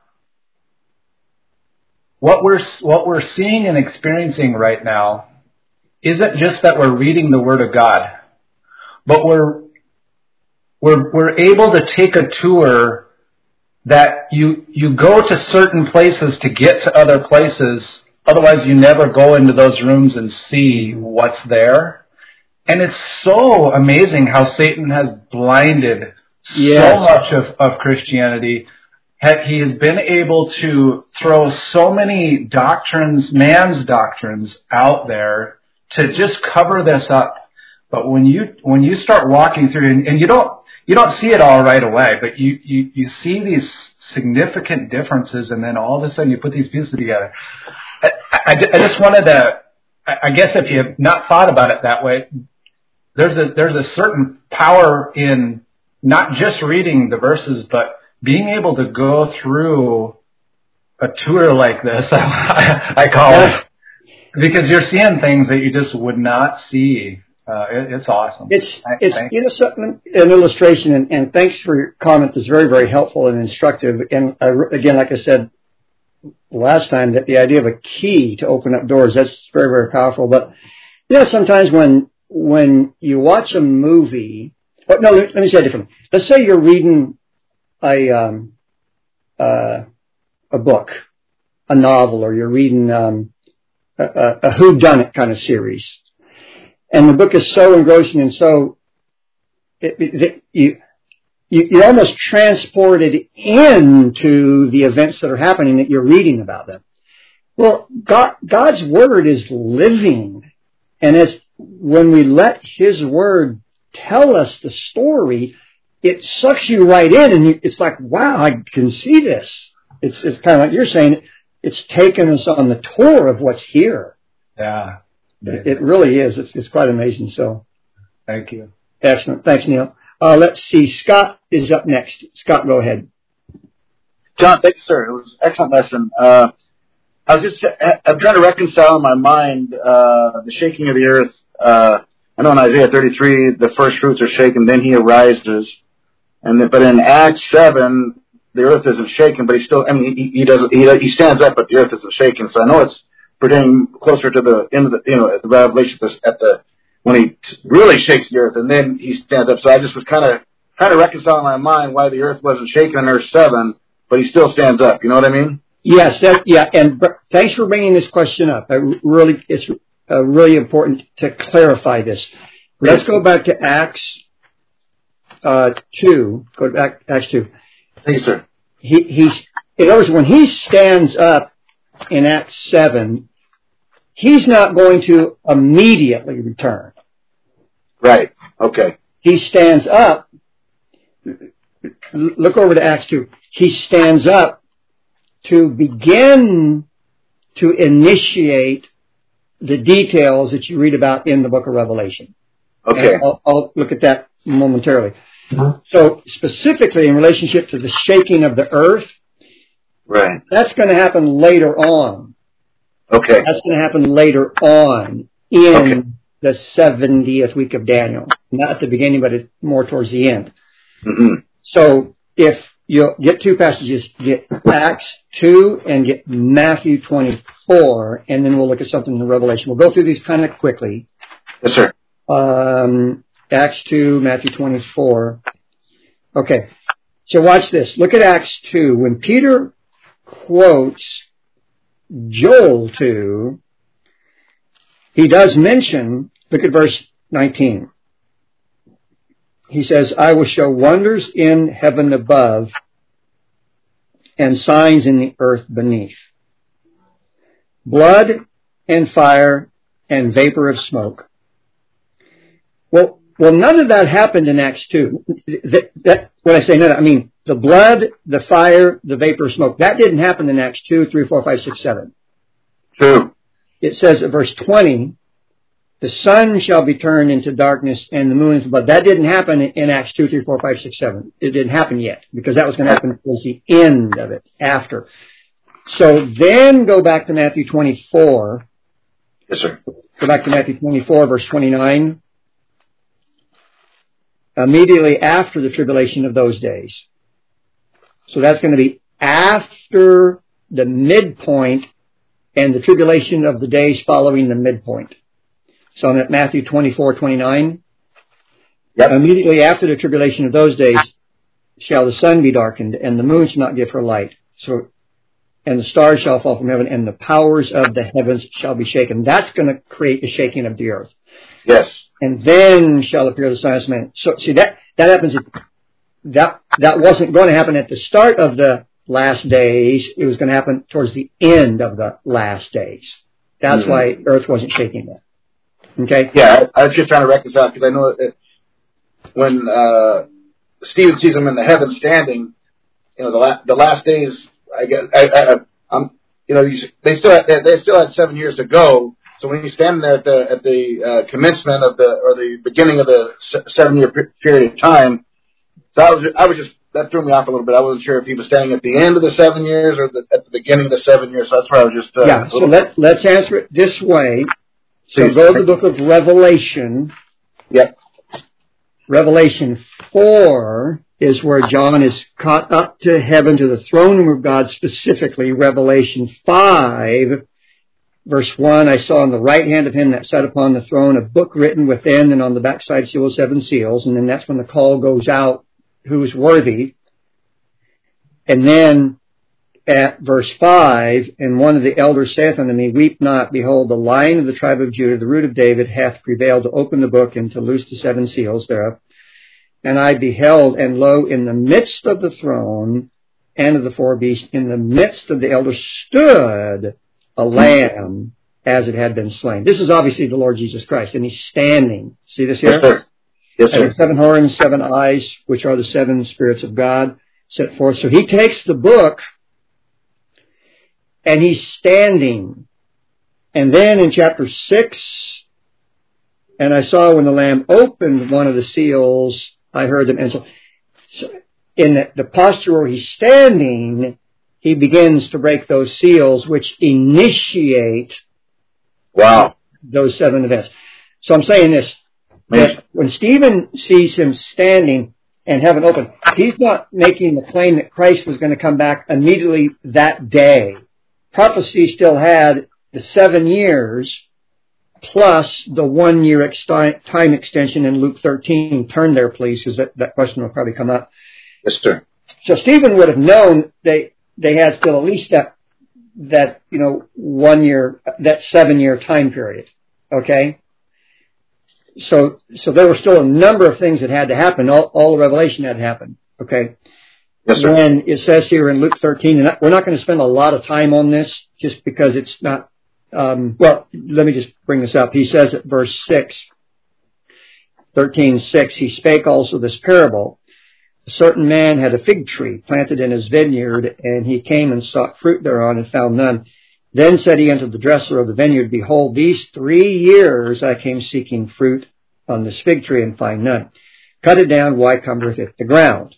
what we're, what we're seeing and experiencing right now isn't just that we're reading the Word of God, but we're, we're, we're able to take a tour that you, you go to certain places to get to other places. Otherwise you never go into those rooms and see what's there. And it's so amazing how Satan has blinded yes. so much of, of Christianity. he has been able to throw so many doctrines, man's doctrines, out there to just cover this up. But when you when you start walking through, and, and you don't you don't see it all right away, but you, you, you see these significant differences, and then all of a sudden you put these pieces together. I, I, I just wanted to, I guess if you have not thought about it that way, there's a there's a certain power in not just reading the verses, but being able to go through a tour like this, I, I call it, because you're seeing things that you just would not see. Uh, it, it's awesome. It's, it's you know, something, an illustration, and, and thanks for your comment. It's very, very helpful and instructive. And uh, again, like I said last time, that the idea of a key to open up doors, that's very, very powerful. But, you know, sometimes when, when you watch a movie, oh, no, let, let me say it differently. Let's say you're reading a, um, uh, a book, a novel, or you're reading, um, a, a, a whodunit kind of series. And the book is so engrossing and so, it, it, you, you, you're almost transported into the events that are happening, that you're reading about them. Well, God, God's Word is living. And it's when we let His Word tell us the story, it sucks you right in, and you, it's like, wow, I can see this. It's, it's kind of like you're saying, it's taken us on the tour of what's here. Yeah. It, it really is. It's, it's quite amazing. So, thank you. Excellent. Thanks, Neil. Uh, let's see. Scott is up next. Scott, go ahead. John, thank you, sir. It was an excellent lesson. Uh, I was just, I'm trying to reconcile in my mind, uh, the shaking of the earth. Uh, I know in Isaiah thirty-three, the first fruits are shaken, then he arises. And then, but in Acts seven, the earth isn't shaken, but he still, I mean, he, he doesn't, he, he stands up, but the earth isn't shaken. So I know it's pertaining closer to the end of the, you know, at the Revelation, at the, when he really shakes the earth and then he stands up. So I just was kind of trying to reconcile in my mind why the earth wasn't shaken in Earth seven, but he still stands up. You know what I mean? Yes, that, yeah, and thanks for bringing this question up. I really, it's uh, really important to clarify this. Let's go back to Acts uh, two. Go back to Acts two. Thank you, sir. He, he's, in other words, when he stands up in Acts seven, he's not going to immediately return. Right. Okay. He stands up. Look over to Acts two. He stands up to begin to initiate the details that you read about in the book of Revelation. Okay. I'll, I'll look at that momentarily. Mm-hmm. So specifically in relationship to the shaking of the earth, right, that's going to happen later on. Okay. That's going to happen later on in okay. the seventieth week of Daniel. Not at the beginning, but it's more towards the end. Mm-hmm. So if you'll get two passages, get Acts two and get Matthew twenty-four, and then we'll look at something in Revelation. We'll go through these kind of quickly. Yes, sir. Um, Acts two, Matthew twenty-four. Okay. So watch this. Look at Acts two. When Peter quotes Joel two, he does mention, look at verse nineteen. He says, I will show wonders in heaven above and signs in the earth beneath. Blood and fire and vapor of smoke. Well, well, none of that happened in Acts two. That, that, when I say none, I mean the blood, the fire, the vapor of smoke. That didn't happen in Acts two, three, four, five, six, seven. True. It says at verse twenty, the sun shall be turned into darkness and the moon into blood. That didn't happen in Acts two, three, four, five, six, seven. It didn't happen yet because that was going to happen towards the end of it, after. So then go back to Matthew twenty-four. Yes, sir. Go back to Matthew twenty-four, verse twenty-nine. Immediately after the tribulation of those days. So that's going to be after the midpoint and the tribulation of the days following the midpoint. So I'm at Matthew twenty-four, twenty-nine. Yep. Immediately after the tribulation of those days shall the sun be darkened and the moon shall not give her light. So, and the stars shall fall from heaven and the powers of the heavens shall be shaken. That's going to create a shaking of the earth. Yes. And then shall appear the Son of Man. So see that, that happens, that, that wasn't going to happen at the start of the last days. It was going to happen towards the end of the last days. That's mm-hmm. why earth wasn't shaking then. Okay? Yeah, I, I was just trying to reconcile because I know that when uh, Stephen sees him in the heaven standing, you know, the, la- the last days, I guess, I, I, I'm, you know, they still had, they still had seven years to go. So when he's standing there at the at the uh, commencement of the or the beginning of the seven year period of time, so I was I was just that threw me off a little bit. I wasn't sure if he was standing at the end of the seven years or the, at the beginning of the seven years. So that's why I was just uh, yeah. So let let's answer it this way. So Please. Go to the book of Revelation. Yep. Revelation four is where John is caught up to heaven to the throne room of God specifically. Revelation five. Verse one, I saw on the right hand of him that sat upon the throne a book written within and on the backside seal of seven seals. And then that's when the call goes out, who is worthy. And then at verse five, and one of the elders saith unto me, Weep not, behold, the Lion of the tribe of Judah, the root of David, hath prevailed to open the book and to loose the seven seals thereof. And I beheld, and lo, in the midst of the throne and of the four beasts, in the midst of the elders stood a lamb as it had been slain. This is obviously the Lord Jesus Christ, and he's standing. See this here? Yes, sir. Yes, sir. And seven horns, seven eyes, which are the seven spirits of God, set forth. So he takes the book, and he's standing. And then in chapter six, and I saw when the Lamb opened one of the seals, I heard them. And so, so in the, the posture where he's standing, he begins to break those seals, which initiate wow. those seven events. So I'm saying this, that when Stephen sees him standing and heaven open, he's not making the claim that Christ was going to come back immediately that day. Prophecy still had the seven years plus the one year ex- time extension in Luke thirteen. Turn there, please, because that, that question will probably come up. Yes, sir. So Stephen would have known they they had still at least that that you know one year that seven year time period. Okay. So so there were still a number of things that had to happen. All, all the revelation had to happen. Okay. Yes, sir. When it says here in Luke thirteen, and we're not going to spend a lot of time on this just because it's not. Um, well, let me just bring this up. He says at verse six, thirteen six, he spake also this parable. A certain man had a fig tree planted in his vineyard, and he came and sought fruit thereon and found none. Then said he unto the dresser of the vineyard, Behold, these three years I came seeking fruit on this fig tree and find none. Cut it down, why cumbereth it the ground?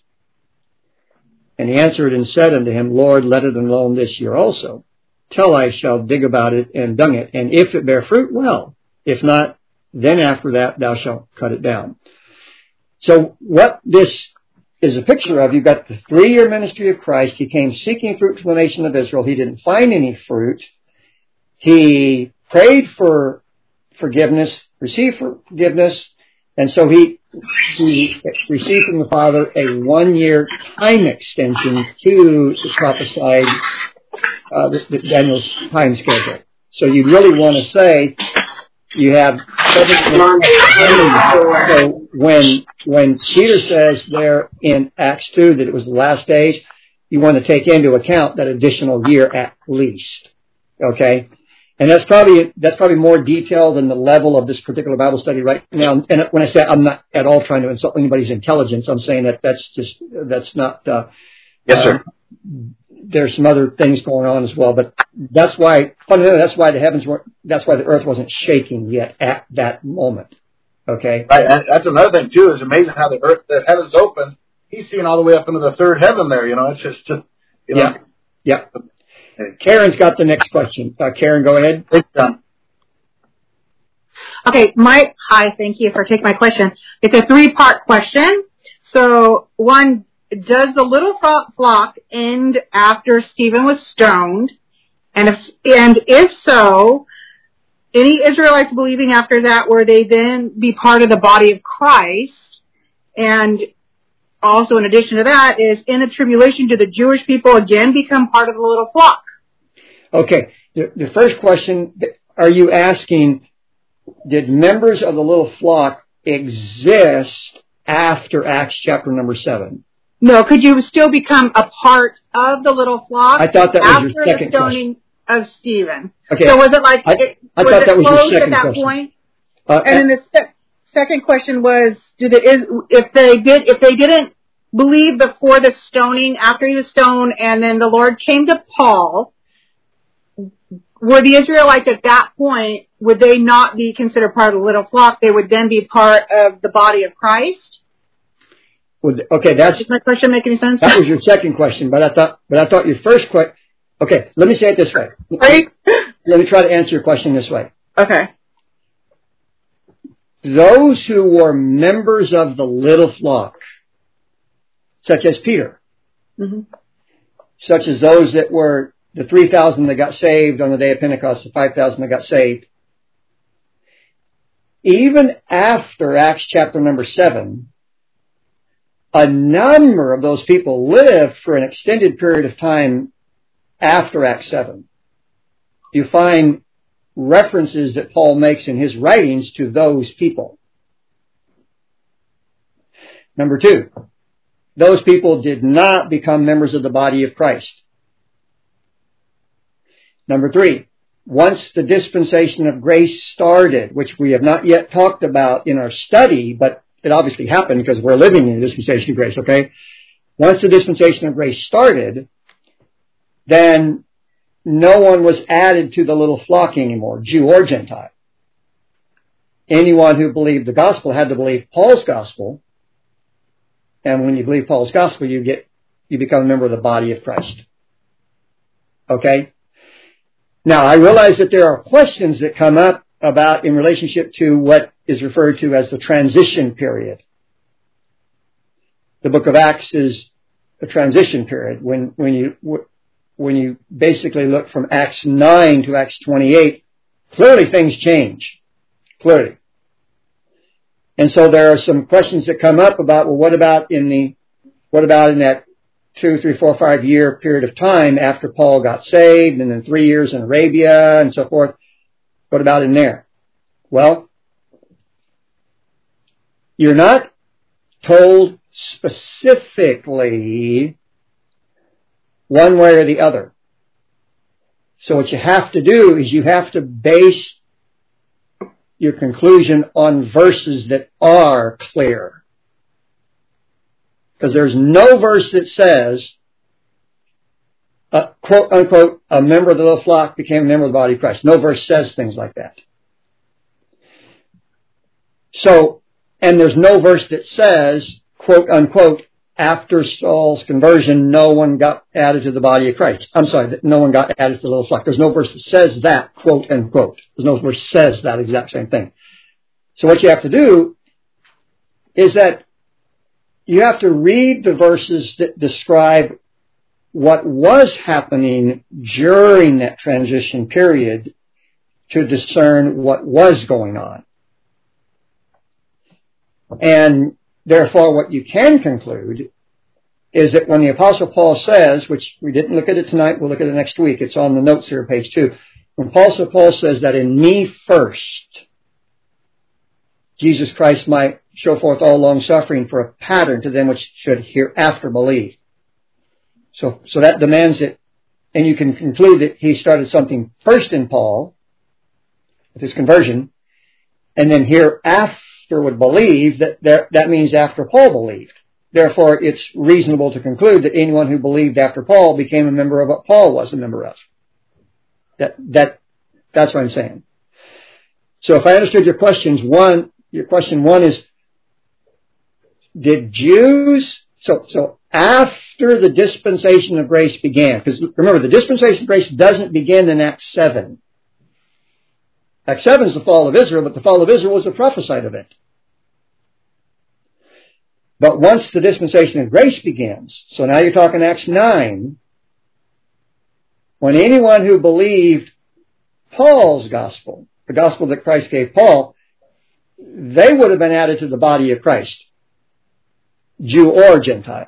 And he answered and said unto him, Lord, let it alone this year also, till I shall dig about it and dung it. And if it bear fruit, well. If not, then after that thou shalt cut it down. So what this is a picture of, you've got the three-year ministry of Christ. He came seeking fruit for the nation of Israel. He didn't find any fruit. He prayed for forgiveness, received forgiveness, and so he he received from the Father a one-year time extension to the prophesied uh, the, the Daniel's time schedule. So you really want to say you have seven. So when when Peter says there in Acts two that it was the last days, you want to take into account that additional year at least. Okay, and that's probably that's probably more detailed than the level of this particular Bible study right now. And when I say I'm not at all trying to insult anybody's intelligence, I'm saying that that's just that's not. Uh, yes, sir. Um, there's some other things going on as well, but that's why fundamentally that's why the heavens weren't. That's why the earth wasn't shaking yet at that moment. Okay. Right, and that's another thing too. It's amazing how the earth, the heavens open. He's seeing all the way up into the third heaven there. You know, it's just, just you know. Yeah. Yeah. Karen's got the next question. Uh, Karen, go ahead. Thanks, John. Okay, Mike. Hi, thank you for taking my question. It's a three-part question. So, one, does the little flock end after Stephen was stoned? And if and if so, any Israelites believing after that, were they then be part of the body of Christ? And also, in addition to that, is in the tribulation, do the Jewish people again become part of the little flock? Okay. The, the first question, are you asking, did members of the little flock exist after Acts chapter number seven? No, could you still become a part of the little flock I thought that was after your second the stoning of Stephen? Okay. So was it like, I, it, I was thought it that was your closed second at that question. point? Uh, And then the se- second question was, did it, is, if they did, if they didn't believe before the stoning, after he was stoned, and then the Lord came to Paul, were the Israelites at that point, would they not be considered part of the little flock? They would then be part of the body of Christ? Okay, that's. Does my question make any sense? That was your second question, but I thought, but I thought your first question. Okay, let me say it this way. Right? Let me try to answer your question this way. Okay. Those who were members of the little flock, such as Peter, Mm-hmm. such as those that were the three thousand that got saved on the day of Pentecost, the five thousand that got saved, even after Acts chapter number seven, a number of those people lived for an extended period of time after Acts seven. You find references that Paul makes in his writings to those people. Number two, those people did not become members of the body of Christ. Number three, once the dispensation of grace started, which we have not yet talked about in our study, but it obviously happened because we're living in the dispensation of grace, okay? Once the dispensation of grace started, then no one was added to the little flock anymore, Jew or Gentile. Anyone who believed the gospel had to believe Paul's gospel. And when you believe Paul's gospel, you get, you become a member of the body of Christ. Okay? Now, I realize that there are questions that come up about in relationship to what is referred to as the transition period. The book of Acts is a transition period. When, when you, when you basically look from Acts nine to Acts twenty-eight, clearly things change. Clearly. And so there are some questions that come up about, well, what about in the, what about in that two, three, four, five year period of time after Paul got saved, and then three years in Arabia and so forth? What about in there? Well, you're not told specifically one way or the other. So what you have to do is you have to base your conclusion on verses that are clear. Because there's no verse that says, uh, quote unquote, a member of the little flock became a member of the body of Christ. No verse says things like that. So, and there's no verse that says, quote unquote, after Saul's conversion, no one got added to the body of Christ. I'm sorry, that no one got added to the little flock. There's no verse that says that, quote unquote. There's no verse that says that exact same thing. So what you have to do is that you have to read the verses that describe what was happening during that transition period to discern what was going on. And therefore, what you can conclude is that when the Apostle Paul says, which we didn't look at it tonight, we'll look at it next week, it's on the notes here, page two. When Apostle Paul says that in me first, Jesus Christ might show forth all long suffering for a pattern to them which should hereafter believe. So, so that demands it, and you can conclude that he started something first in Paul, with his conversion, and then hereafter would believe that there, that means after Paul believed. Therefore, it's reasonable to conclude that anyone who believed after Paul became a member of what Paul was a member of. That, that, that's what I'm saying. So if I understood your questions, one, your question one is, did Jews, so, so after the dispensation of grace began, because remember, the dispensation of grace doesn't begin in Acts seven. Acts seven is the fall of Israel, but the fall of Israel was a prophesied event. But once the dispensation of grace begins, so now you're talking Acts nine, when anyone who believed Paul's gospel, the gospel that Christ gave Paul, they would have been added to the body of Christ, Jew or Gentile.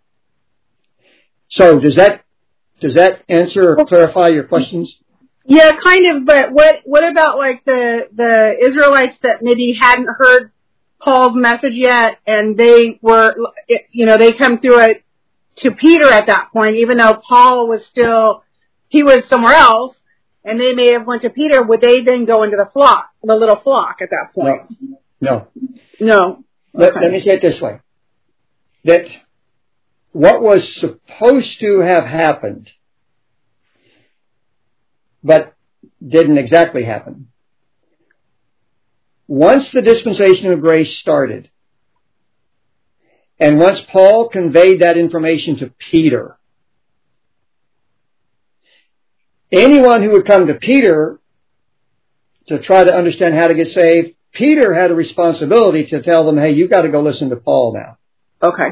So does that, does that answer or clarify your questions? Yeah, kind of, but what, what about like the, the Israelites that maybe hadn't heard Paul's message yet, and they were, you know, they come through it to Peter at that point, even though Paul was still, he was somewhere else, and they may have went to Peter. Would they then go into the flock, the little flock at that point? No. No. Let, Okay. let me say it this way. That what was supposed to have happened, but didn't exactly happen. Once the dispensation of grace started, and once Paul conveyed that information to Peter, anyone who would come to Peter to try to understand how to get saved, Peter had a responsibility to tell them, hey, you've got to go listen to Paul now. Okay.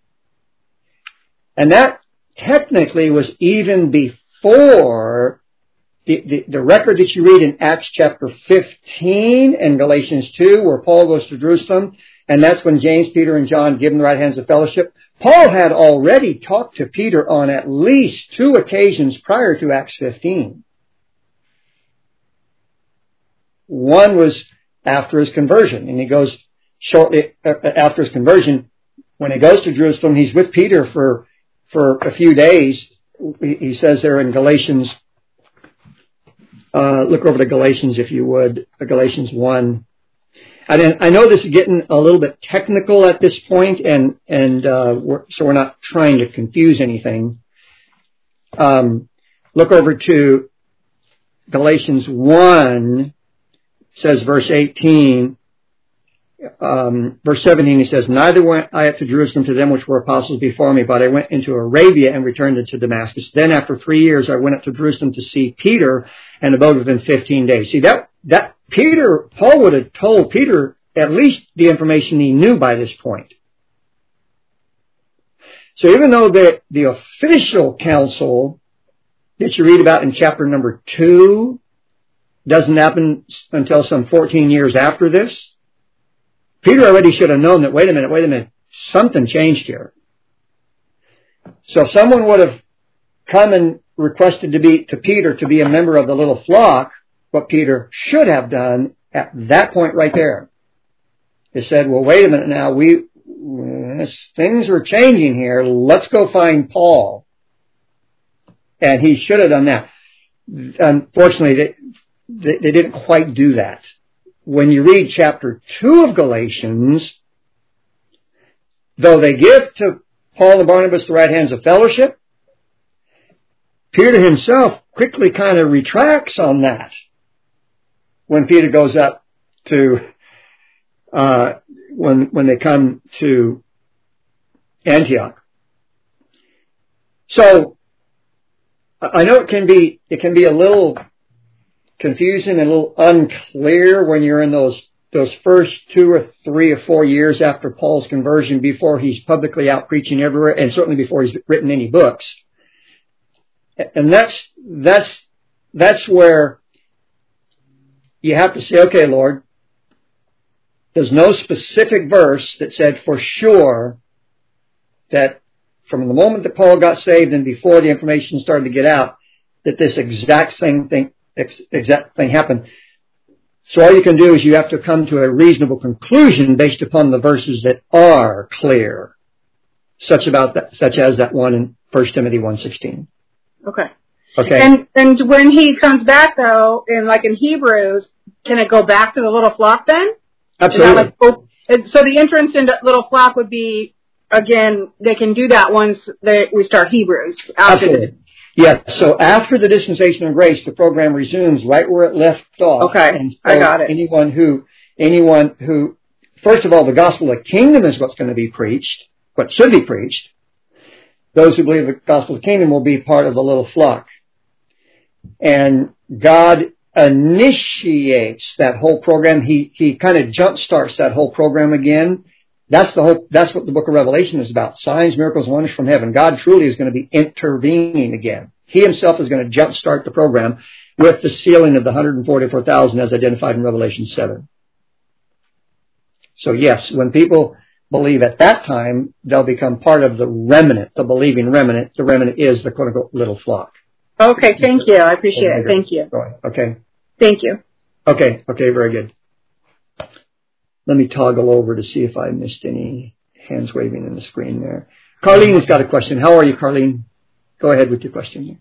And that technically was even before the, the, the record that you read in Acts chapter fifteen and Galatians two, where Paul goes to Jerusalem, and that's when James, Peter, and John give him the right hands of fellowship. Paul had already talked to Peter on at least two occasions prior to Acts fifteen. One was after his conversion, and he goes shortly after his conversion. When he goes to Jerusalem, he's with Peter for for a few days. He says there in Galatians, uh, look over to Galatians if you would, Galatians one. And I know this is getting a little bit technical at this point, and and uh, we're, so we're not trying to confuse anything. Um, look over to Galatians one. Says verse eighteen. Um, verse seventeen, he says, neither went I up to Jerusalem to them which were apostles before me, but I went into Arabia and returned into Damascus. Then after three years I went up to Jerusalem to see Peter and abode with him fifteen days. See, that, that Peter, Paul would have told Peter at least the information he knew by this point. So even though the, the official council that you read about in chapter number two doesn't happen until some fourteen years after this, Peter already should have known that, wait a minute, wait a minute, something changed here. So if someone would have come and requested to be, to Peter to be a member of the little flock, what Peter should have done at that point right there is said, well, wait a minute now, we, things are changing here, let's go find Paul. And he should have done that. Unfortunately, they, they, they didn't quite do that. When you read chapter two of Galatians, though they give to Paul and Barnabas the right hands of fellowship, Peter himself quickly kind of retracts on that when Peter goes up to, uh, when, when they come to Antioch. So, I know it can be, it can be a little confusing and a little unclear when you're in those those first two or three or four years after Paul's conversion, before he's publicly out preaching everywhere, and certainly before he's written any books. And that's that's that's where you have to say, okay, Lord, there's no specific verse that said for sure that from the moment that Paul got saved and before the information started to get out, that this exact same thing exact thing happened. So all you can do is you have to come to a reasonable conclusion based upon the verses that are clear, such about that, such as that one in First Timothy one sixteen. Okay. Okay. And and when he comes back though, in like in Hebrews, can it go back to the little flock then? Absolutely. Like, oh, so the entrance into little flock would be, again, they can do that once they, we start Hebrews. Absolutely. Yes, so after the dispensation of grace, the program resumes right where it left off. Okay, and so I got it. Anyone who, anyone who, first of all, the gospel of the kingdom is what's going to be preached, what should be preached. Those who believe the gospel of the kingdom will be part of the little flock. And God initiates that whole program. He, he kind of jump starts that whole program again. That's the whole, that's what the book of Revelation is about. Signs, miracles, wonders from heaven. God truly is going to be intervening again. He himself is going to jumpstart the program with the sealing of the one hundred forty-four thousand as identified in Revelation seven. So yes, when people believe at that time, they'll become part of the remnant, the believing remnant. The remnant is the quote unquote little flock. Okay, thank you. I appreciate it. Thank you. Okay. Thank you. Okay, okay, very good. Let me toggle over to see if I missed any hands waving in the screen there. Carlene has got a question. How are you, Carlene? Go ahead with your question.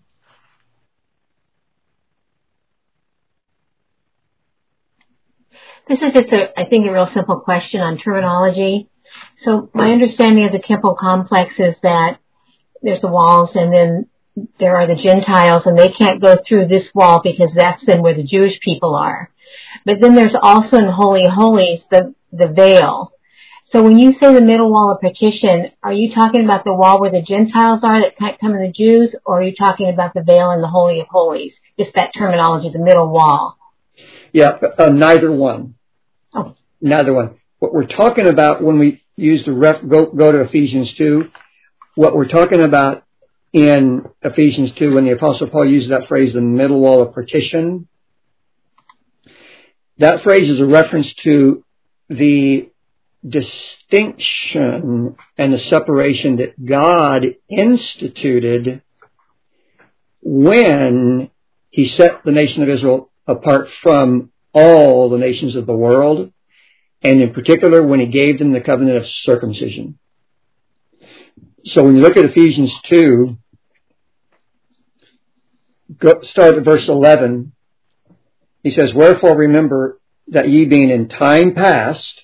This is just, a, I think, a real simple question on terminology. So my understanding of the temple complex is that there's the walls and then there are the Gentiles, and they can't go through this wall because that's then where the Jewish people are. But then there's also in the Holy of Holies the, the veil. So when you say the middle wall of partition, are you talking about the wall where the Gentiles are that can't come in the Jews, or are you talking about the veil in the Holy of Holies? Just that terminology, the middle wall. Yeah, uh, neither one. Oh. Neither one. What we're talking about when we use the ref, go, go to Ephesians two, what we're talking about in Ephesians two, when the Apostle Paul uses that phrase, the middle wall of partition, that phrase is a reference to the distinction and the separation that God instituted when He set the nation of Israel apart from all the nations of the world, and in particular when He gave them the covenant of circumcision. So when you look at Ephesians two, go, start at verse eleven, he says, "Wherefore remember that ye being in time past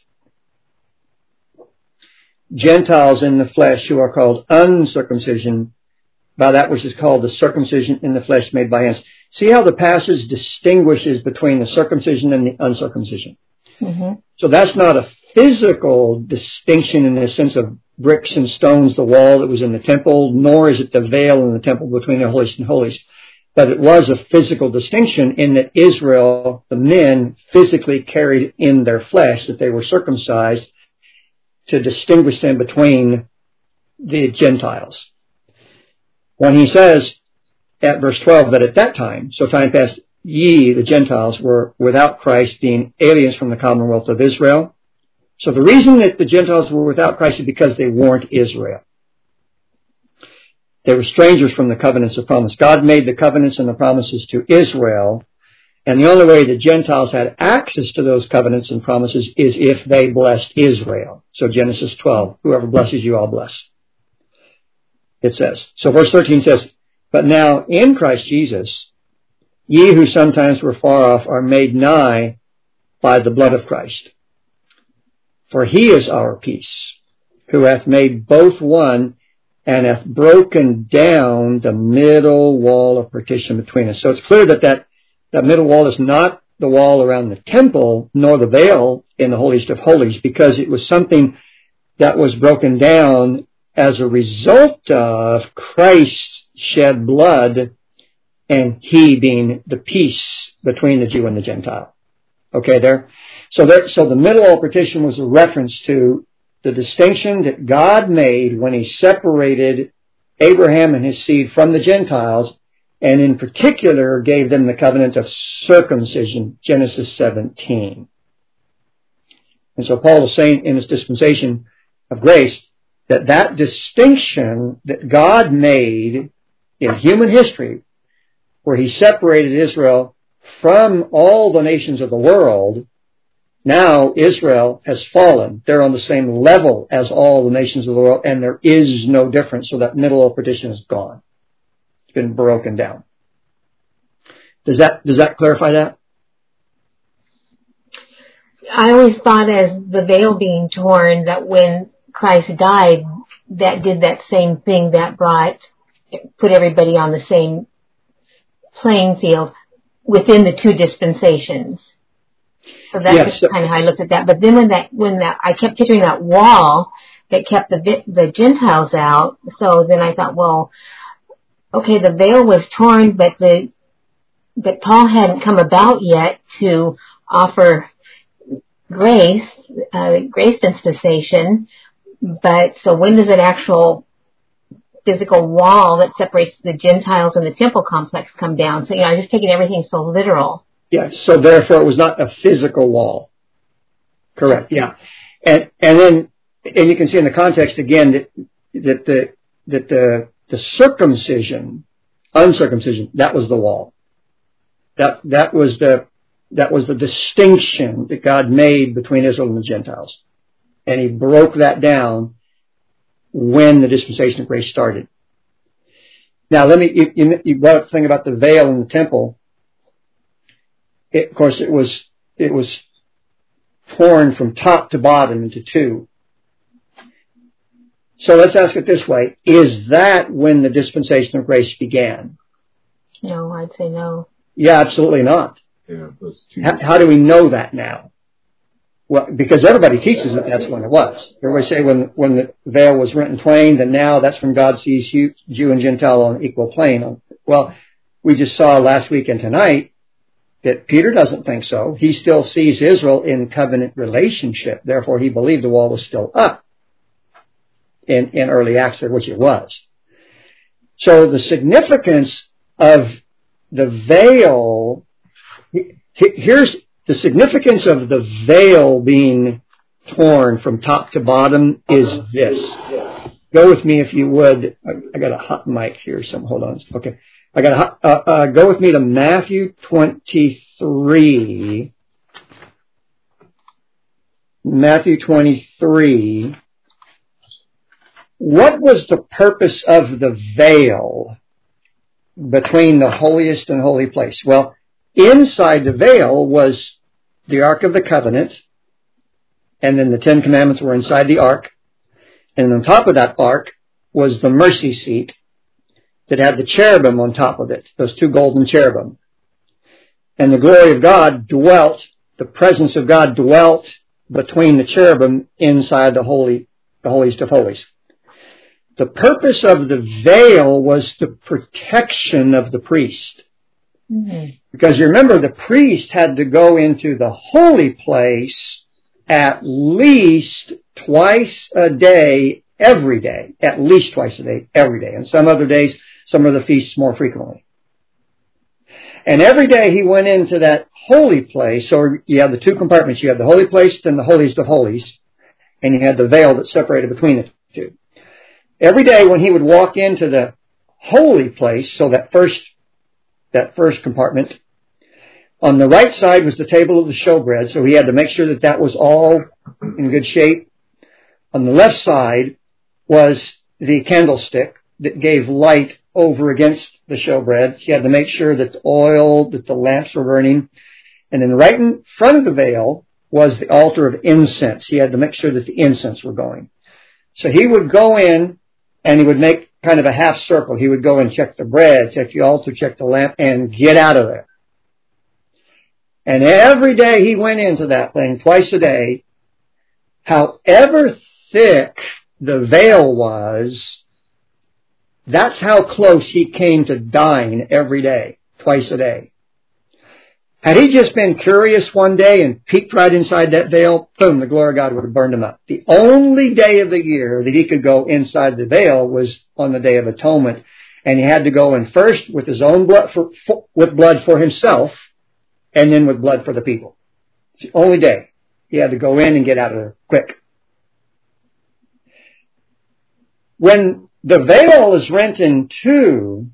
Gentiles in the flesh, who are called uncircumcision by that which is called the circumcision in the flesh made by hands." See how the passage distinguishes between the circumcision and the uncircumcision. Mm-hmm. So that's not a physical distinction in the sense of bricks and stones, the wall that was in the temple, nor is it the veil in the temple between the holies and holies. But it was a physical distinction in that Israel, the men, physically carried in their flesh that they were circumcised to distinguish them between the Gentiles. When he says at verse twelve that at that time, so time past, ye, the Gentiles, were without Christ, being aliens from the commonwealth of Israel. So the reason that the Gentiles were without Christ is because they weren't Israel. They were strangers from the covenants of promise. God made the covenants and the promises to Israel, and the only way the Gentiles had access to those covenants and promises is if they blessed Israel. So Genesis twelve, whoever blesses you, I'll bless. It says. So verse thirteen says, "But now in Christ Jesus, ye who sometimes were far off are made nigh by the blood of Christ. For He is our peace, who hath made both one, and hath broken down the middle wall of partition between us." So it's clear that that, that middle wall is not the wall around the temple, nor the veil in the holiest of holies, because it was something that was broken down as a result of Christ's shed blood and He being the peace between the Jew and the Gentile. Okay, there? So there, so the middle wall partition was a reference to the distinction that God made when He separated Abraham and his seed from the Gentiles, and in particular gave them the covenant of circumcision, Genesis seventeen. And so Paul is saying in his dispensation of grace that that distinction that God made in human history, where He separated Israel from all the nations of the world, now Israel has fallen. They're on the same level as all the nations of the world, and there is no difference. So that middle of partition is gone. It's been broken down. Does that does that clarify that? I always thought as the veil being torn that when Christ died, that did that same thing, that brought, put everybody on the same playing field within the two dispensations. So that's yes. just kind of how I looked at that. But then when that, when that, I kept picturing that wall that kept the the Gentiles out. So then I thought, well, okay, the veil was torn, but the but Paul hadn't come about yet to offer grace, uh, grace dispensation. But so when does an actual physical wall that separates the Gentiles and the temple complex come down? So, you know, I was just taking everything so literal. Yeah, so therefore it was not a physical wall. Correct, yeah. And and then and you can see in the context again that that the that the the circumcision, uncircumcision, that was the wall. That that was the That was the distinction that God made between Israel and the Gentiles. And he broke that down when the dispensation of grace started. Now, let me, you, you, you brought up the thing about the veil in the temple. It, of course, it was, it was torn from top to bottom into two. So let's ask it this way. Is that when the dispensation of grace began? No, I'd say no. Yeah, absolutely not. Yeah, those two How, how do we know that now? Well, because everybody teaches that that's when it was. Everybody say when when the veil was rent in twain, then now that's when God sees Jew and Gentile on equal plane. Well, we just saw last week and tonight that Peter doesn't think so. He still sees Israel in covenant relationship. Therefore, he believed the wall was still up in, in early Acts, which it was. So the significance of the veil, here's the significance of the veil being torn from top to bottom is this. Go with me if you would. I got a hot mic here, so hold on. Okay. I got a hot, uh, uh, go with me to Matthew twenty-three. Matthew twenty-three. What was the purpose of the veil between the holiest and holy place? Well, inside the veil was the Ark of the Covenant, and then the Ten Commandments were inside the Ark, and on top of that Ark was the mercy seat that had the cherubim on top of it, those two golden cherubim. And the glory of God dwelt, the presence of God dwelt between the cherubim inside the holy, the holiest of holies. The purpose of the veil was the protection of the priest. Mm-hmm. Because you remember, the priest had to go into the holy place at least twice a day, every day. At least twice a day, every day. And some other days, some of the feasts more frequently. And every day he went into that holy place. So you have the two compartments. You have the holy place and the holiest of holies. And you had the veil that separated between the two. Every day when he would walk into the holy place, so that first, that first compartment, on the right side was the table of the showbread. So he had to make sure that that was all in good shape. On the left side was the candlestick that gave light over against the showbread. He had to make sure that the oil, that the lamps were burning. And then right in front of the veil was the altar of incense. He had to make sure that the incense were going. So he would go in and he would make kind of a half circle. He would go and check the bread, check the altar, check the lamp, and get out of there. And every day he went into that thing, twice a day. However thick the veil was, that's how close he came to dying every day, twice a day. Had he just been curious one day and peeked right inside that veil, boom, the glory of God would have burned him up. The only day of the year that he could go inside the veil was on the Day of Atonement. And he had to go in first with his own blood, for, for, with blood for himself, and then with blood for the people. It's the only day. He had to go in and get out of there quick. When the veil is rent in two,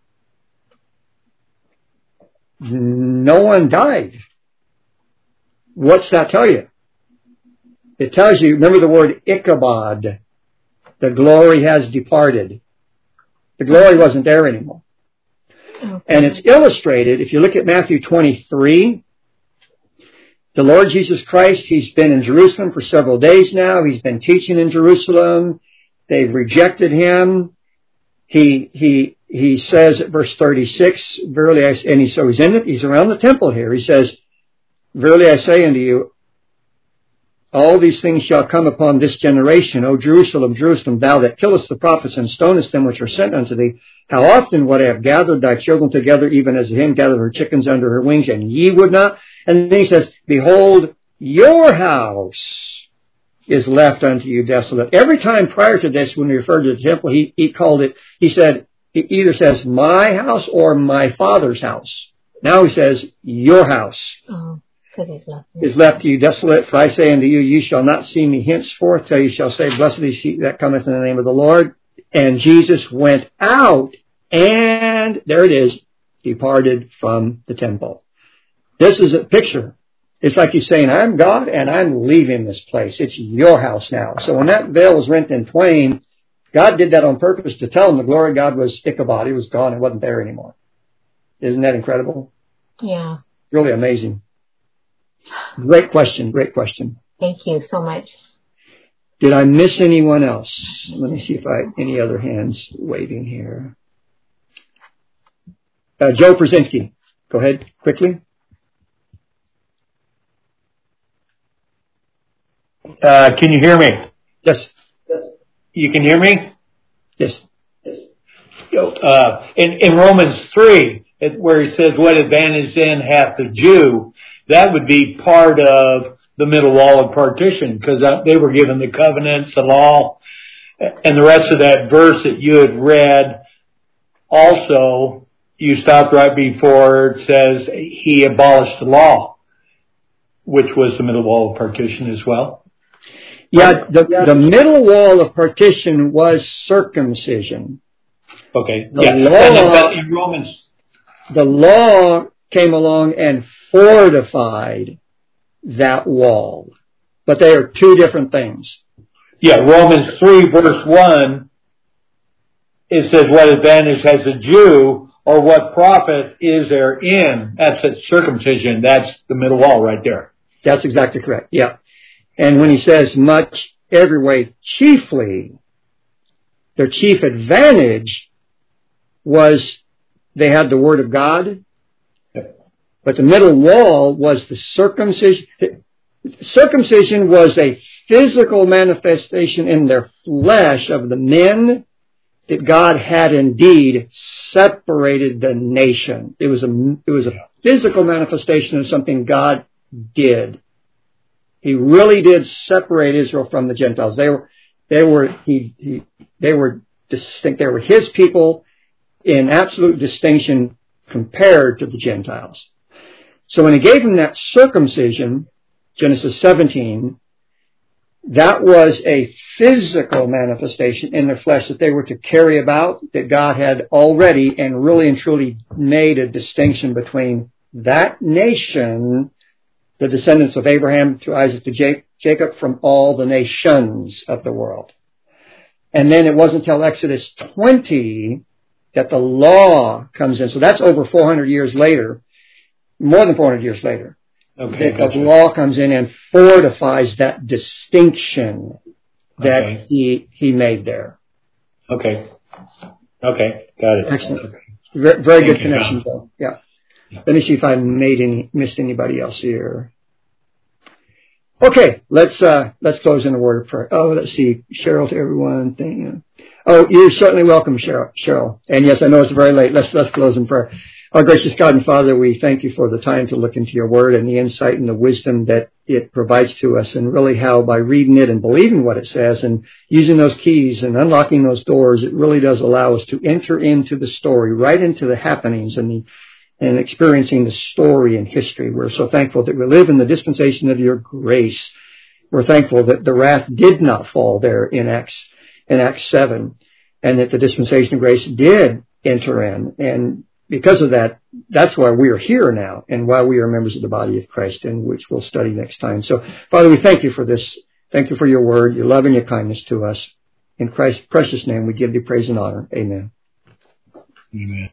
no one died. What's that tell you? It tells you, remember the word Ichabod. The glory has departed. The glory wasn't there anymore. Okay. And it's illustrated, if you look at Matthew twenty-three, the Lord Jesus Christ, He's been in Jerusalem for several days now. He's been teaching in Jerusalem. They've rejected Him. He, he, he says at verse thirty-six, verily I, and he, so he's in it, he's around the temple here. He says, verily I say unto you, all these things shall come upon this generation. O Jerusalem, Jerusalem, thou that killest the prophets and stonest them which are sent unto thee, how often would I have gathered thy children together, even as a hen gathered her chickens under her wings, and ye would not? And then he says, behold, your house is left unto you desolate. Every time prior to this, when he referred to the temple, he, he called it, he said, he either says my house or my Father's house. Now he says, your house. Oh. Left, is left to you desolate, for I say unto you, ye shall not see me henceforth till ye shall say, blessed is he that cometh in the name of the Lord. And Jesus went out, and there it is, departed from the temple. This is a picture. It's like he's saying, I'm God and I'm leaving this place. It's your house now. So when that veil was rent in twain, God did that on purpose to tell him the glory of God was Ichabod. He was gone. It wasn't there anymore. Isn't that incredible? Yeah. Really amazing. Great question. Great question. Thank you so much. Did I miss anyone else? Let me see if I any other hands waving here. Uh, Joe Brzezinski. Go ahead quickly. Uh, can you hear me? Yes. You can hear me? Yes. Uh, in, in Romans three, it, where he says, what advantage then hath the Jew? That would be part of the middle wall of partition, because they were given the covenants, the law, and the rest of that verse that you had read. Also, you stopped right before it says he abolished the law, which was the middle wall of partition as well. Yeah, the, the middle wall of partition was circumcision. Okay. The yeah. law, in Romans, the law came along and fortified that wall. But they are two different things. Yeah, Romans three verse one, it says, what advantage has a Jew, or what profit is there in? That's a circumcision. That's the middle wall right there. That's exactly correct. Yeah. And when he says much, every way, chiefly, their chief advantage was they had the Word of God, but the middle wall was the circumcision. Circumcision was a physical manifestation in their flesh of the men that God had indeed separated the nation. It was a, it was a physical manifestation of something God did. He really did separate Israel from the Gentiles. They were, they were, he, he, they were distinct. They were his people in absolute distinction compared to the Gentiles. So when he gave them that circumcision, Genesis seventeen, that was a physical manifestation in their flesh that they were to carry about, that God had already and really and truly made a distinction between that nation, the descendants of Abraham to Isaac to Jacob, from all the nations of the world. And then it wasn't until Exodus twenty that the law comes in. So that's over four hundred years later, more than four hundred years later. Okay, that gotcha. the law comes in and fortifies that distinction that okay. he he made there. Okay. Okay, got it. Excellent. Okay. Very, very good you, connection, Bill. Yeah. Let me see if I made any missed anybody else here. Okay, let's uh, let's close in a word of prayer. Oh, let's see, Cheryl to everyone. Thank you. Oh, you're certainly welcome, Cheryl. Cheryl. And yes, I know it's very late. Let's let's close in prayer. Our gracious God and Father, we thank you for the time to look into your word and the insight and the wisdom that it provides to us, and really how by reading it and believing what it says and using those keys and unlocking those doors, it really does allow us to enter into the story, right into the happenings and the and experiencing the story and history. We're so thankful that we live in the dispensation of your grace. We're thankful that the wrath did not fall there in Acts, in Acts seven, and that the dispensation of grace did enter in. And because of that, that's why we are here now and why we are members of the body of Christ, and which we'll study next time. So, Father, we thank you for this. Thank you for your word, your love and your kindness to us. In Christ's precious name, we give you praise and honor. Amen. Amen.